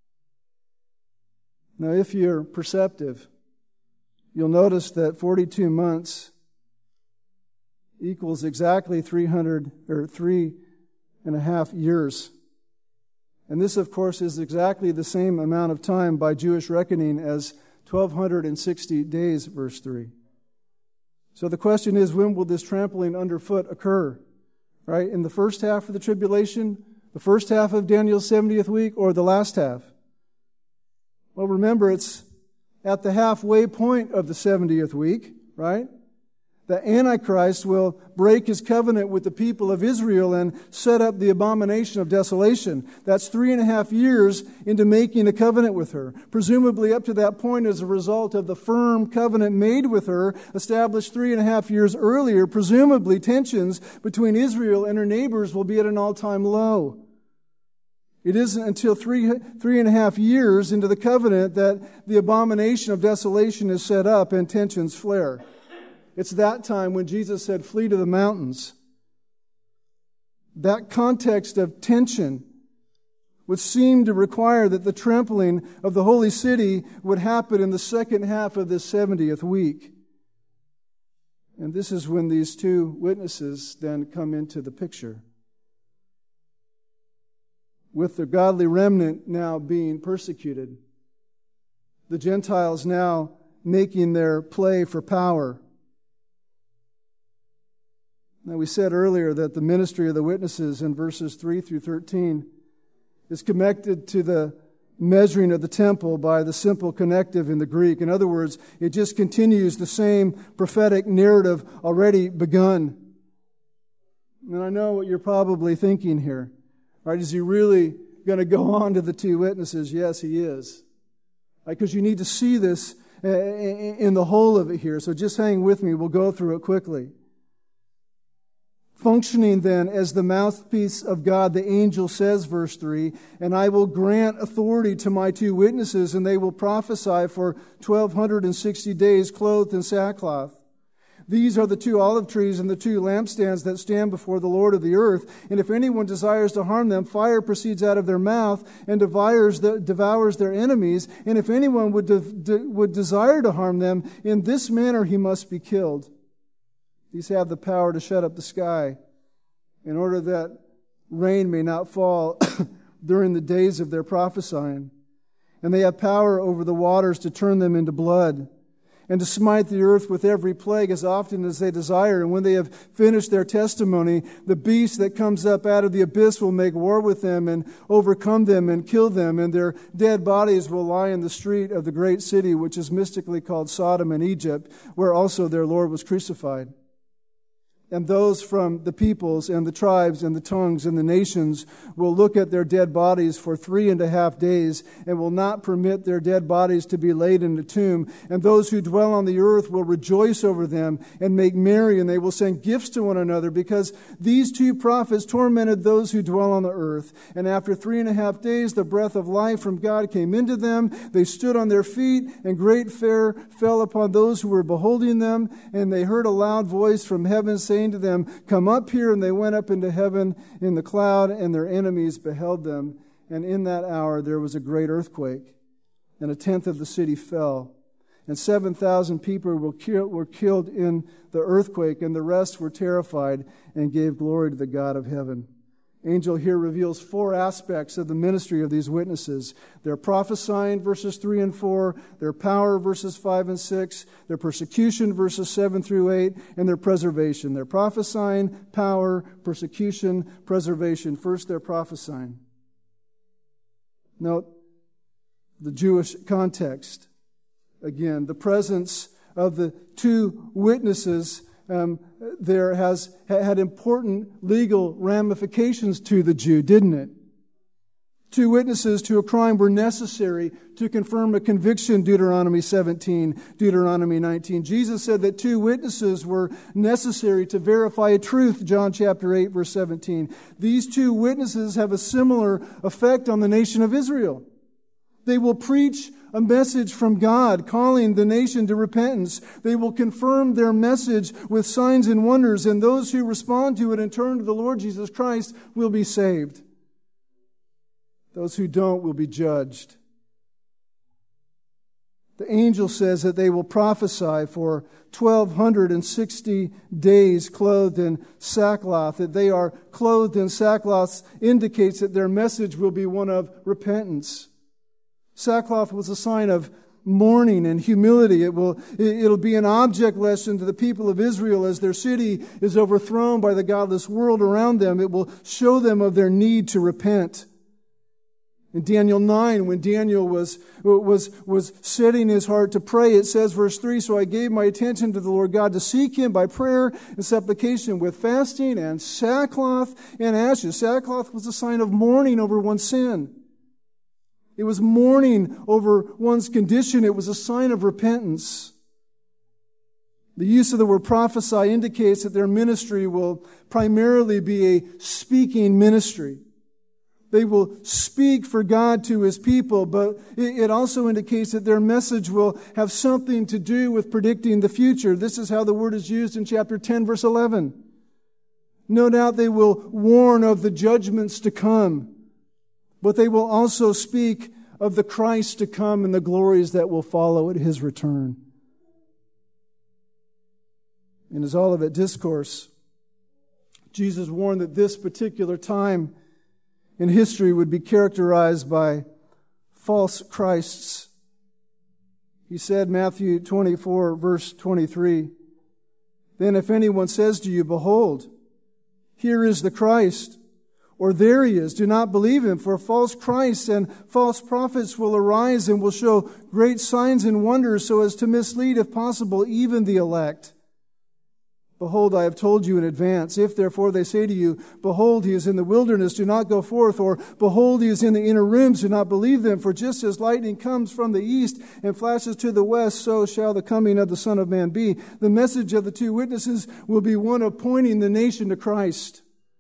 Now, if you're perceptive, you'll notice that forty-two months equals exactly three hundred or three and a half years. And this, of course, is exactly the same amount of time by Jewish reckoning as twelve sixty days, verse three. So the question is, when will this trampling underfoot occur? Right? In the first half of the tribulation, the first half of Daniel's seventieth week, or the last half? Well, remember, it's at the halfway point of the seventieth week, right? The Antichrist will break his covenant with the people of Israel and set up the abomination of desolation. That's three and a half years into making a covenant with her. Presumably up to that point as a result of the firm covenant made with her, established three and a half years earlier, presumably tensions between Israel and her neighbors will be at an all-time low. It isn't until three, three and a half years into the covenant that the abomination of desolation is set up and tensions flare. It's that time when Jesus said, flee to the mountains. That context of tension would seem to require that the trampling of the holy city would happen in the second half of this seventieth week. And this is when these two witnesses then come into the picture. With the godly remnant now being persecuted, the Gentiles now making their play for power. Now, we said earlier that the ministry of the witnesses in verses three through thirteen is connected to the measuring of the temple by the simple connective in the Greek. In other words, it just continues the same prophetic narrative already begun. And I know what you're probably thinking here. Right? Is he really going to go on to the two witnesses? Yes, he is. Because right? You need to see this in the whole of it here. So just hang with me. We'll go through it quickly. Functioning then as the mouthpiece of God, the angel says, verse three, and I will grant authority to my two witnesses, and they will prophesy for twelve sixty days clothed in sackcloth. These are the two olive trees and the two lampstands that stand before the Lord of the earth. And if anyone desires to harm them, fire proceeds out of their mouth and devours, the, devours their enemies. And if anyone would, de, de, would desire to harm them, in this manner he must be killed. These have the power to shut up the sky in order that rain may not fall during the days of their prophesying. And they have power over the waters to turn them into blood, and to smite the earth with every plague as often as they desire. And when they have finished their testimony, the beast that comes up out of the abyss will make war with them and overcome them and kill them, and their dead bodies will lie in the street of the great city, which is mystically called Sodom and Egypt, where also their Lord was crucified. And those from the peoples and the tribes and the tongues and the nations will look at their dead bodies for three and a half days and will not permit their dead bodies to be laid in the tomb. And those who dwell on the earth will rejoice over them and make merry, and they will send gifts to one another, because these two prophets tormented those who dwell on the earth. And after three and a half days, the breath of life from God came into them. They stood on their feet, and great fear fell upon those who were beholding them. And they heard a loud voice from heaven saying to them, "Come up here." And they went up into heaven in the cloud, and their enemies beheld them. And in that hour there was a great earthquake, and a tenth of the city fell. And seven thousand people were, kill, were killed in the earthquake, and the rest were terrified and gave glory to the God of heaven. Angel here reveals four aspects of the ministry of these witnesses. Their prophesying, verses three and four, their power, verses five and six, their persecution, verses seven through eight, and their preservation. Their prophesying, power, persecution, preservation. First, their prophesying. Note the Jewish context. Again, the presence of the two witnesses Um, there has had important legal ramifications to the Jew, didn't it? Two witnesses to a crime were necessary to confirm a conviction, Deuteronomy seventeen, Deuteronomy nineteen. Jesus said that two witnesses were necessary to verify a truth, John chapter eight, verse seventeen. These two witnesses have a similar effect on the nation of Israel. They will preach a message from God calling the nation to repentance. They will confirm their message with signs and wonders, and those who respond to it and turn to the Lord Jesus Christ will be saved. Those who don't will be judged. The angel says that they will prophesy for twelve sixty days clothed in sackcloth. That they are clothed in sackcloth indicates that their message will be one of repentance. Sackcloth was a sign of mourning and humility. It will, it'll be an object lesson to the people of Israel as their city is overthrown by the godless world around them. It will show them of their need to repent. In Daniel nine, when Daniel was, was, was setting his heart to pray, it says, verse three, "So I gave my attention to the Lord God to seek Him by prayer and supplication with fasting and sackcloth and ashes." Sackcloth was a sign of mourning over one's sin. It was mourning over one's condition. It was a sign of repentance. The use of the word prophesy indicates that their ministry will primarily be a speaking ministry. They will speak for God to His people, but it also indicates that their message will have something to do with predicting the future. This is how the word is used in chapter ten, verse eleven. No doubt they will warn of the judgments to come, but they will also speak of the Christ to come and the glories that will follow at His return. In His Olivet Discourse, Jesus warned that this particular time in history would be characterized by false Christs. He said, Matthew twenty-four, verse twenty-three, "Then if anyone says to you, 'Behold, here is the Christ,' or 'There He is,' do not believe him, for false Christs and false prophets will arise and will show great signs and wonders so as to mislead, if possible, even the elect. Behold, I have told you in advance. If therefore they say to you, 'Behold, He is in the wilderness,' do not go forth, or 'Behold, He is in the inner rooms,' do not believe them. For just as lightning comes from the east and flashes to the west, so shall the coming of the Son of Man be." The message of the two witnesses will be one of pointing the nation to Christ.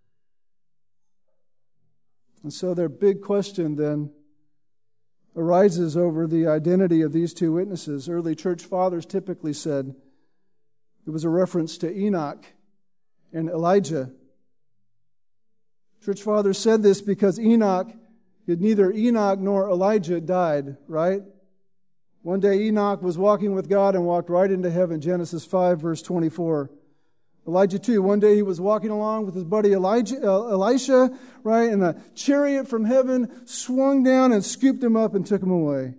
And so their big question then arises over the identity of these two witnesses. Early church fathers typically said it was a reference to Enoch and Elijah. Church fathers said this because Enoch, neither Enoch nor Elijah died, right? One day Enoch was walking with God and walked right into heaven, Genesis five, verse twenty-four. Elijah too. One day he was walking along with his buddy Elijah, uh, Elisha, right? And a chariot from heaven swung down and scooped him up and took him away.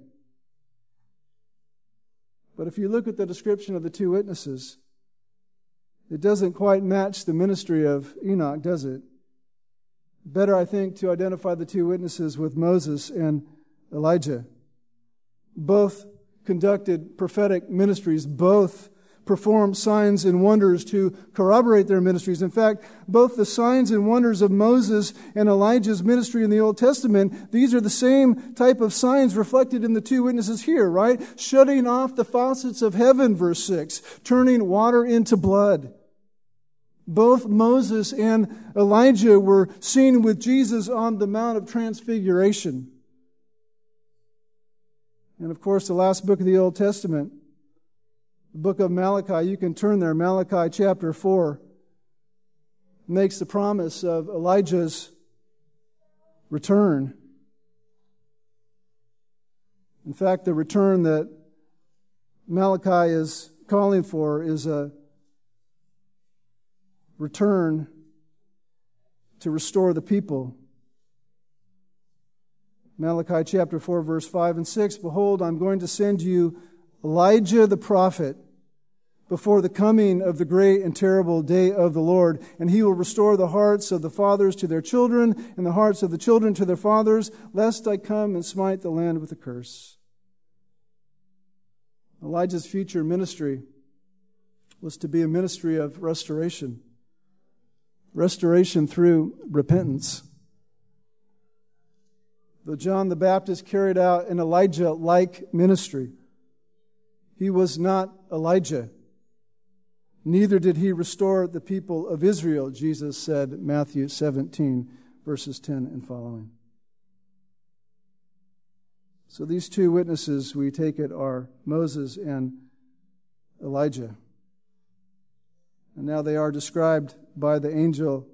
But if you look at the description of the two witnesses, it doesn't quite match the ministry of Enoch, does it? Better, I think, to identify the two witnesses with Moses and Elijah. Both conducted prophetic ministries. Both perform signs and wonders to corroborate their ministries. In fact, both the signs and wonders of Moses and Elijah's ministry in the Old Testament, these are the same type of signs reflected in the two witnesses here, right? Shutting off the faucets of heaven, verse six, turning water into blood. Both Moses and Elijah were seen with Jesus on the Mount of Transfiguration. And of course, the last book of the Old Testament, the book of Malachi, you can turn there, Malachi chapter four, makes the promise of Elijah's return. In fact, the return that Malachi is calling for is a return to restore the people. Malachi chapter four, verse five and six, Behold, I'm going to send you Elijah the prophet before the coming of the great and terrible day of the Lord, and he will restore the hearts of the fathers to their children, and the hearts of the children to their fathers, lest I come and smite the land with a curse. Elijah's future ministry was to be a ministry of restoration. Restoration through repentance. Though John the Baptist carried out an Elijah-like ministry, he was not Elijah. Neither did he restore the people of Israel, Jesus said in Matthew seventeen, verses ten and following. So these two witnesses, we take it, are Moses and Elijah. And now they are described by the angel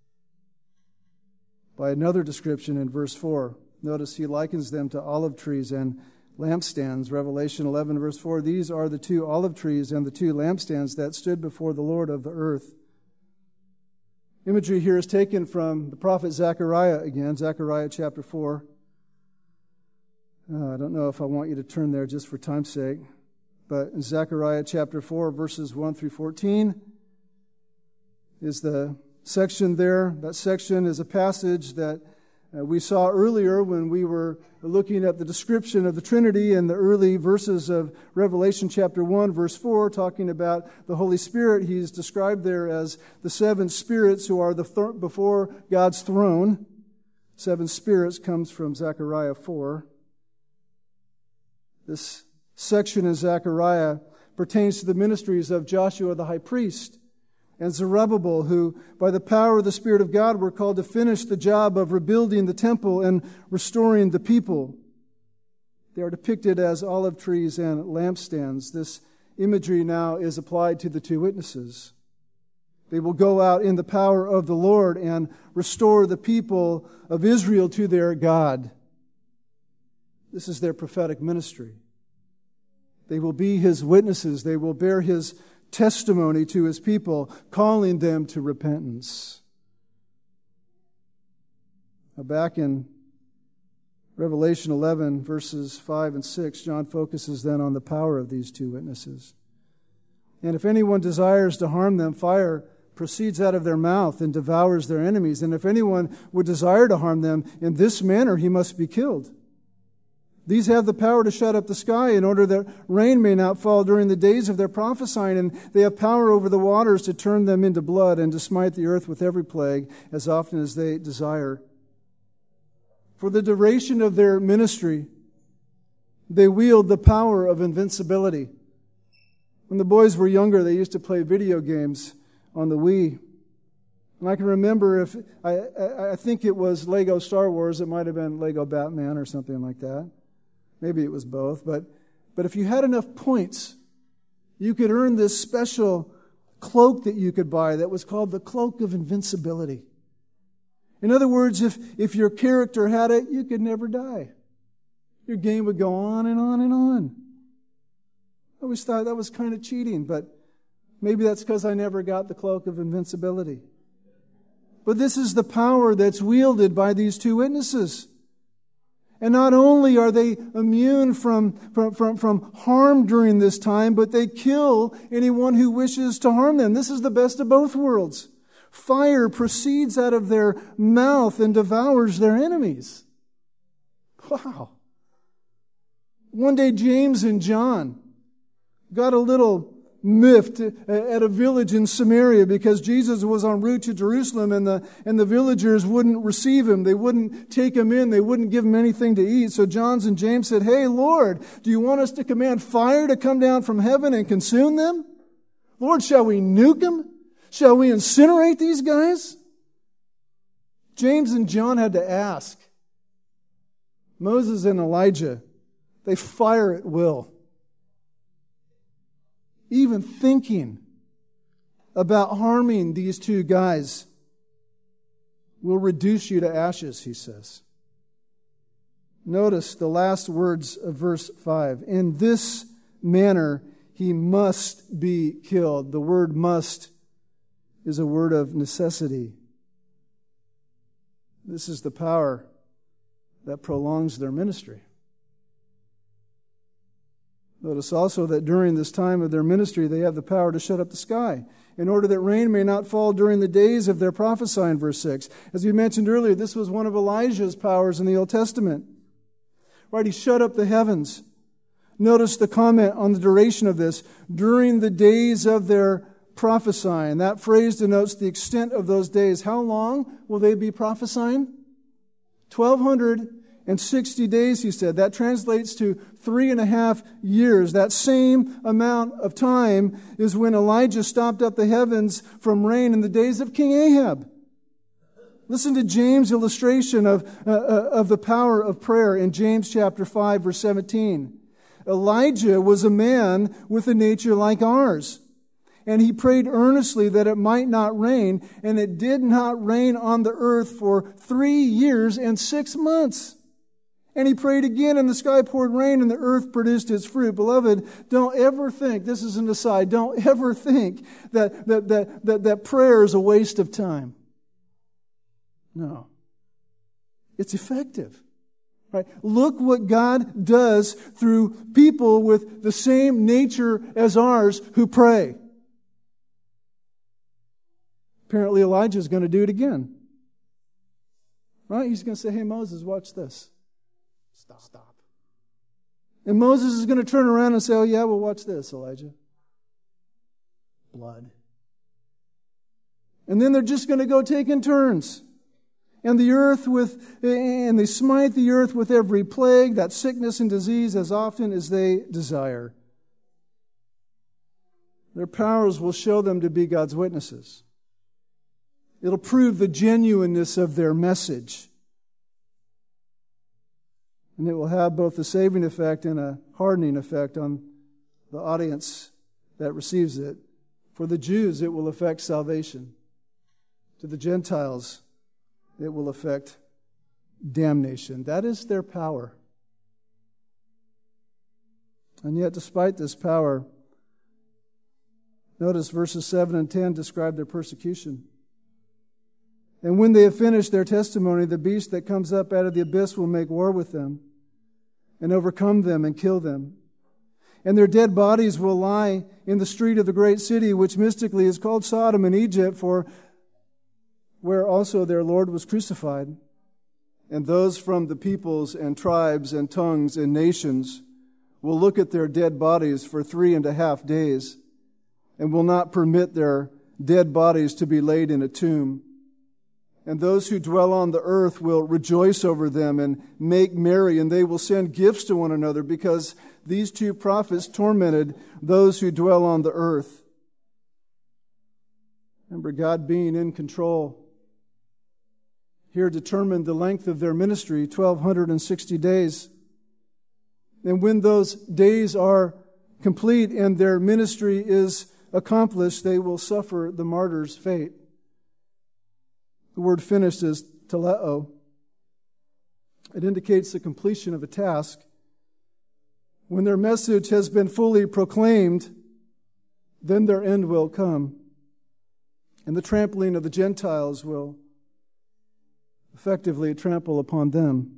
by another description in verse four. Notice he likens them to olive trees and lampstands. Revelation eleven, verse four, These are the two olive trees and the two lampstands that stood before the Lord of the earth. Imagery here is taken from the prophet Zechariah again, Zechariah chapter four. Uh, I don't know if I want you to turn there just for time's sake, but in Zechariah chapter four, verses one through fourteen is the section there. That section is a passage that Uh, we saw earlier when we were looking at the description of the Trinity in the early verses of Revelation chapter one, verse four, talking about the Holy Spirit. He's described there as the seven spirits who are the th- before God's throne. Seven spirits comes from Zechariah four. This section in Zechariah pertains to the ministries of Joshua the high priest and Zerubbabel, who, by the power of the Spirit of God, were called to finish the job of rebuilding the temple and restoring the people. They are depicted as olive trees and lampstands. This imagery now is applied to the two witnesses. They will go out in the power of the Lord and restore the people of Israel to their God. This is their prophetic ministry. They will be His witnesses. They will bear His testimony to His people, calling them to repentance. Now back in Revelation eleven, verses five and six, John focuses then on the power of these two witnesses. And if anyone desires to harm them, fire proceeds out of their mouth and devours their enemies. And if anyone would desire to harm them in this manner, he must be killed. These have the power to shut up the sky in order that rain may not fall during the days of their prophesying, and they have power over the waters to turn them into blood and to smite the earth with every plague as often as they desire. For the duration of their ministry, they wield the power of invincibility. When the boys were younger, they used to play video games on the Wii. And I can remember if, I, I, I think it was Lego Star Wars, it might have been Lego Batman or something like that. Maybe it was both, but but if you had enough points, you could earn this special cloak that you could buy that was called the Cloak of Invincibility. In other words, if, if your character had it, you could never die. Your game would go on and on and on. I always thought that was kind of cheating, but maybe that's because I never got the Cloak of Invincibility. But this is the power that's wielded by these two witnesses. And not only are they immune from, from, from, from harm during this time, but they kill anyone who wishes to harm them. This is the best of both worlds. Fire proceeds out of their mouth and devours their enemies. Wow. One day James and John got a little miffed at a village in Samaria because Jesus was en route to Jerusalem, and the, and the villagers wouldn't receive him. They wouldn't take him in. They wouldn't give him anything to eat. So John and James said, "Hey, Lord, do you want us to command fire to come down from heaven and consume them? Lord, shall we nuke them? Shall we incinerate these guys?" James and John had to ask. Moses and Elijah, they fire at will. Even thinking about harming these two guys will reduce you to ashes, he says. Notice the last words of verse five. In this manner he must be killed. The word must is a word of necessity. This is the power that prolongs their ministry. Notice also that during this time of their ministry, they have the power to shut up the sky in order that rain may not fall during the days of their prophesying, verse six. As we mentioned earlier, this was one of Elijah's powers in the Old Testament. Right, he shut up the heavens. Notice the comment on the duration of this. During the days of their prophesying. That phrase denotes the extent of those days. How long will they be prophesying? twelve sixty days, he said. That translates to three and a half years. That same amount of time is when Elijah stopped up the heavens from rain in the days of King Ahab. Listen to James' illustration of, uh, of the power of prayer in James chapter five, verse seventeen. Elijah was a man with a nature like ours. And he prayed earnestly that it might not rain, and it did not rain on the earth for three years and six months. And he prayed again, and the sky poured rain, and the earth produced its fruit. Beloved, don't ever think, this is an aside, don't ever think that, that, that, that, that prayer is a waste of time. No. It's effective. Right? Look what God does through people with the same nature as ours who pray. Apparently Elijah is going to do it again. Right? He's going to say, "Hey, Moses, watch this." Stop. Stop. And Moses is going to turn around and say, "Oh yeah, well watch this, Elijah." Blood. And then they're just going to go taking turns. And the earth with, and they smite the earth with every plague, that sickness and disease, as often as they desire. Their powers will show them to be God's witnesses. It'll prove the genuineness of their message. And it will have both a saving effect and a hardening effect on the audience that receives it. For the Jews, it will affect salvation. To the Gentiles, it will affect damnation. That is their power. And yet, despite this power, notice verses seven and ten describe their persecution. And when they have finished their testimony, the beast that comes up out of the abyss will make war with them and overcome them and kill them. And their dead bodies will lie in the street of the great city, which mystically is called Sodom in Egypt, for where also their Lord was crucified. And those from the peoples and tribes and tongues and nations will look at their dead bodies for three and a half days and will not permit their dead bodies to be laid in a tomb. And those who dwell on the earth will rejoice over them and make merry, and they will send gifts to one another, because these two prophets tormented those who dwell on the earth. Remember, God being in control here determined the length of their ministry, twelve sixty days. And when those days are complete and their ministry is accomplished, they will suffer the martyr's fate. The word finished is teleo. It indicates the completion of a task. When their message has been fully proclaimed, then their end will come. And the trampling of the Gentiles will effectively trample upon them.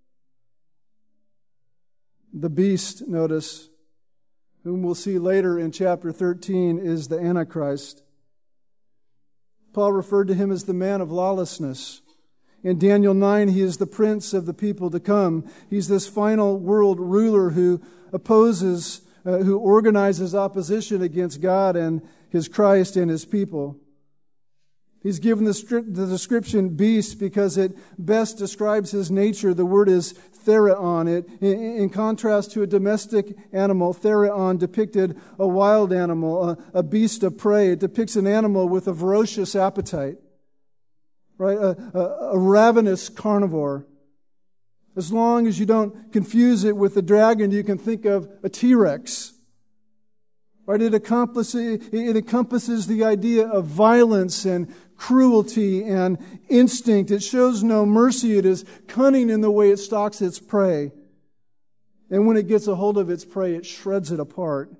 The beast, notice, whom we'll see later in chapter thirteen, is the Antichrist. Paul referred to him as the man of lawlessness. In Daniel nine, he is the prince of the people to come. He's this final world ruler who opposes uh, who organizes opposition against God and His Christ and His people. He's given the, stri- the description beast because it best describes his nature. The word is therion. It, in, in contrast to a domestic animal, therion depicted a wild animal, a, a beast of prey. It depicts an animal with a ferocious appetite, right? A, a, a ravenous carnivore. As long as you don't confuse it with the dragon, you can think of a T-Rex. Right? It encompasses, it encompasses the idea of violence and cruelty and instinct. It shows no mercy. It is cunning in the way it stalks its prey. And when it gets a hold of its prey, it shreds it apart.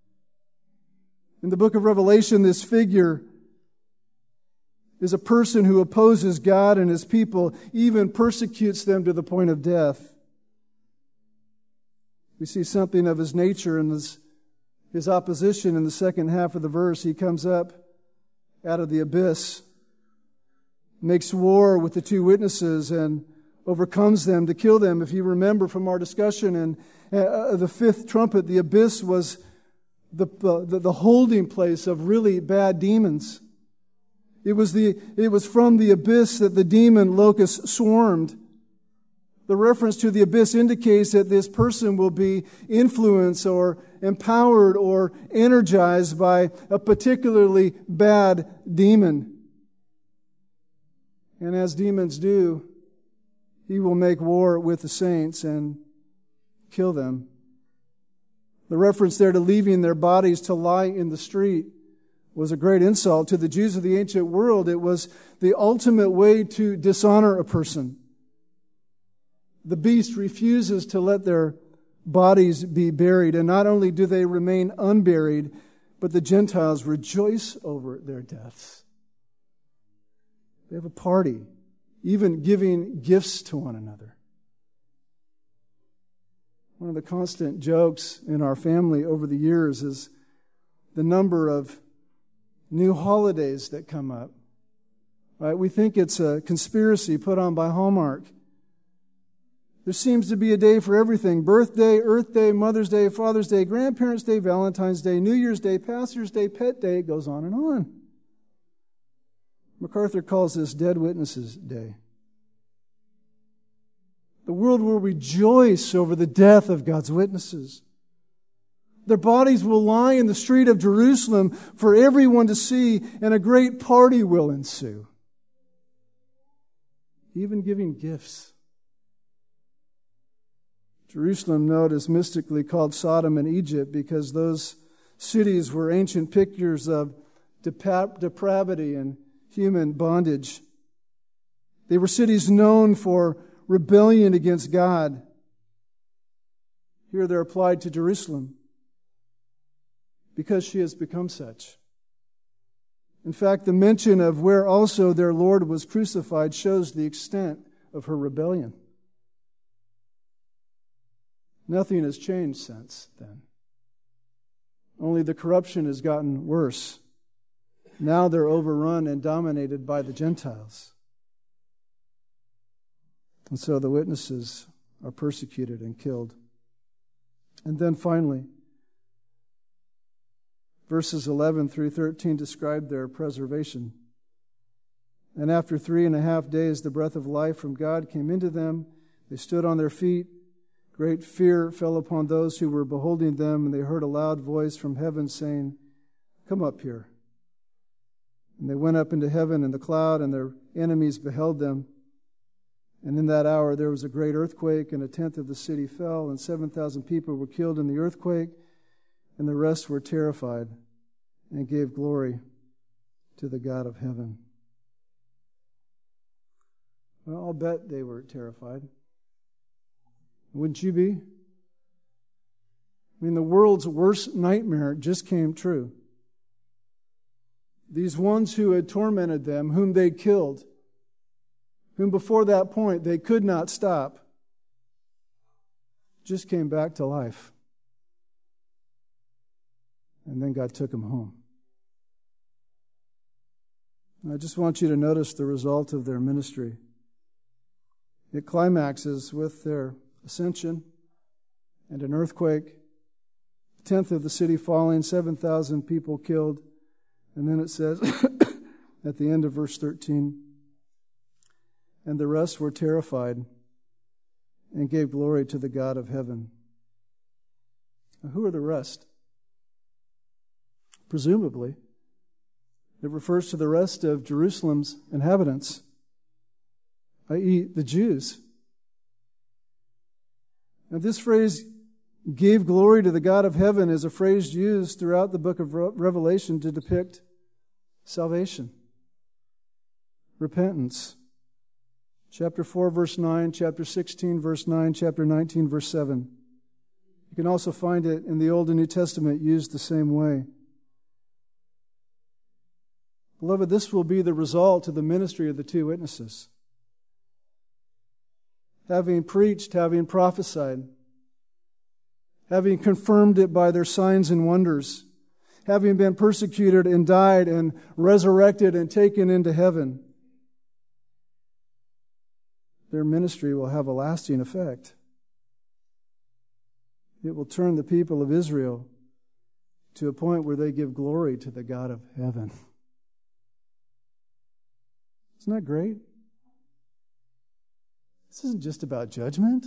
In the book of Revelation, this figure is a person who opposes God and His people, even persecutes them to the point of death. We see something of his nature in this, his opposition in the second half of the verse. He comes up out of the abyss, makes war with the two witnesses, and overcomes them to kill them. If you remember from our discussion in uh, the fifth trumpet, the abyss was the, the, the holding place of really bad demons. It was the, it was from the abyss that the demon locusts swarmed. The reference to the abyss indicates that this person will be influenced or empowered or energized by a particularly bad demon. And as demons do, he will make war with the saints and kill them. The reference there to leaving their bodies to lie in the street was a great insult to the Jews of the ancient world. It was the ultimate way to dishonor a person. The beast refuses to let their bodies be buried, and not only do they remain unburied, but the Gentiles rejoice over their deaths. They have a party, even giving gifts to one another. One of the constant jokes in our family over the years is the number of new holidays that come up. Right? We think it's a conspiracy put on by Hallmark. There seems to be a day for everything. Birthday, Earth Day, Mother's Day, Father's Day, Grandparents' Day, Valentine's Day, New Year's Day, Pastor's Day, Pet Day. It goes on and on. MacArthur calls this Dead Witnesses Day. The world will rejoice over the death of God's witnesses. Their bodies will lie in the street of Jerusalem for everyone to see, and a great party will ensue. Even giving gifts. Jerusalem, note, is mystically called Sodom and Egypt because those cities were ancient pictures of depra- depravity and human bondage. They were cities known for rebellion against God. Here they're applied to Jerusalem because she has become such. In fact, the mention of where also their Lord was crucified shows the extent of her rebellion. Nothing has changed since then. Only the corruption has gotten worse. Now they're overrun and dominated by the Gentiles. And so the witnesses are persecuted and killed. And then finally, verses eleven through thirteen describe their preservation. And after three and a half days, the breath of life from God came into them. They stood on their feet. Great fear fell upon those who were beholding them, and they heard a loud voice from heaven saying, "Come up here." And they went up into heaven in the cloud, and their enemies beheld them. And in that hour there was a great earthquake, and a tenth of the city fell, and seven thousand people were killed in the earthquake, and the rest were terrified and gave glory to the God of heaven. Well, I'll bet they were terrified. Wouldn't you be? I mean, the world's worst nightmare just came true. These ones who had tormented them, whom they killed, whom before that point they could not stop, just came back to life. And then God took them home. And I just want you to notice the result of their ministry. It climaxes with their ascension and an earthquake, a tenth of the city falling, seven thousand people killed. And then it says at the end of verse thirteen, and the rest were terrified and gave glory to the God of heaven. Now, who are the rest? Presumably, it refers to the rest of Jerusalem's inhabitants, that is the Jews. Now, this phrase, gave glory to the God of heaven, is a phrase used throughout the book of Revelation to depict salvation, repentance. Chapter four, verse nine, chapter sixteen, verse nine, chapter nineteen, verse seven. You can also find it in the Old and New Testament used the same way. Beloved, this will be the result of the ministry of the two witnesses. Having preached, having prophesied, having confirmed it by their signs and wonders, having been persecuted and died and resurrected and taken into heaven, their ministry will have a lasting effect. It will turn the people of Israel to a point where they give glory to the God of heaven. Isn't that great? This isn't just about judgment.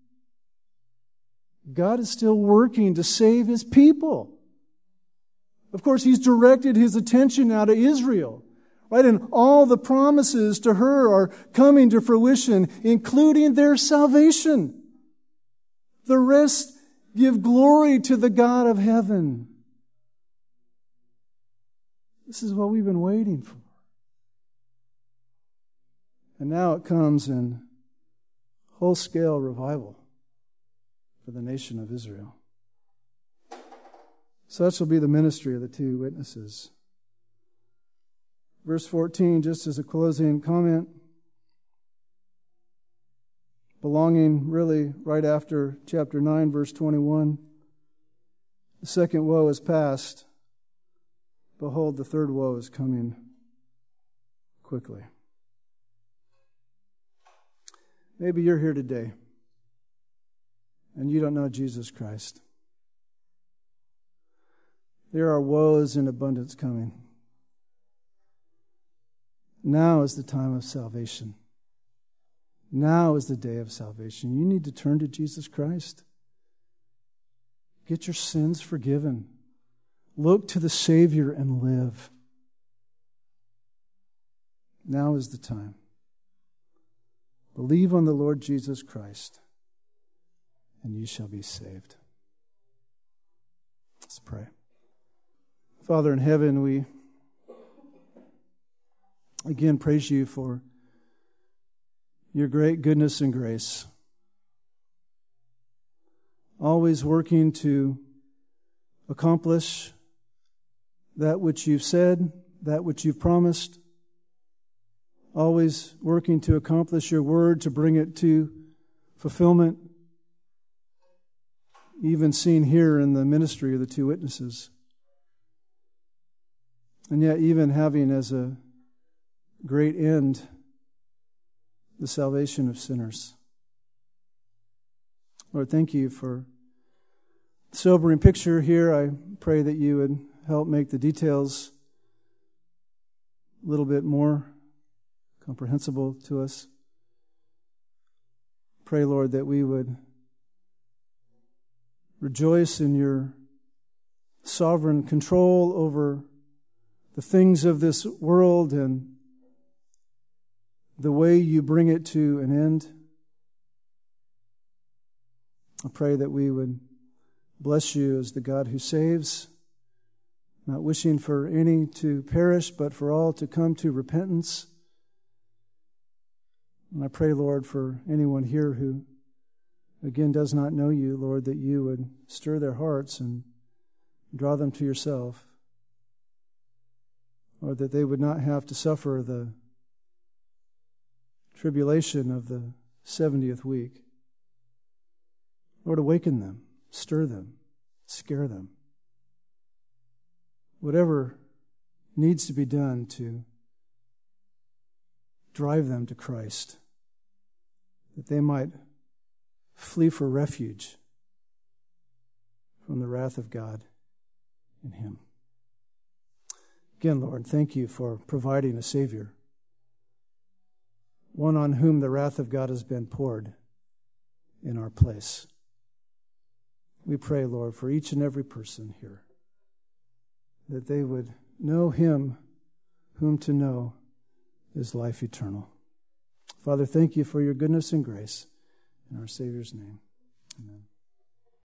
God is still working to save His people. Of course, He's directed His attention now to Israel, right? And all the promises to her are coming to fruition, including their salvation. The rest give glory to the God of heaven. This is what we've been waiting for. And now it comes in whole-scale revival for the nation of Israel. Such will be the ministry of the two witnesses. Verse fourteen, just as a closing comment, belonging really right after chapter nine, verse twenty-one. The second woe is past. Behold, the third woe is coming quickly. Maybe you're here today and you don't know Jesus Christ. There are woes in abundance coming. Now is the time of salvation. Now is the day of salvation. You need to turn to Jesus Christ. Get your sins forgiven. Look to the Savior and live. Now is the time. Believe on the Lord Jesus Christ, and you shall be saved. Let's pray. Father in heaven, we again praise you for your great goodness and grace. Always working to accomplish that which you've said, that which you've promised. Always working to accomplish your word, to bring it to fulfillment. Even seen here in the ministry of the two witnesses. And yet even having as a great end the salvation of sinners. Lord, thank you for the sobering picture here. I pray that you would help make the details a little bit more comprehensible to us. Pray, Lord, that we would rejoice in your sovereign control over the things of this world and the way you bring it to an end. I pray that we would bless you as the God who saves, not wishing for any to perish, but for all to come to repentance. And I pray, Lord, for anyone here who, again, does not know you, Lord, that you would stir their hearts and draw them to yourself. Or that they would not have to suffer the tribulation of the seventieth week. Lord, awaken them, stir them, scare them. Whatever needs to be done to drive them to Christ, that they might flee for refuge from from the wrath of God in him. Again, Lord, thank you for providing a Savior, one on whom the wrath of God has been poured in our place. We pray, Lord, for each and every person here, that they would know him whom to know is life eternal. Father, thank you for your goodness and grace. In our Savior's name, amen.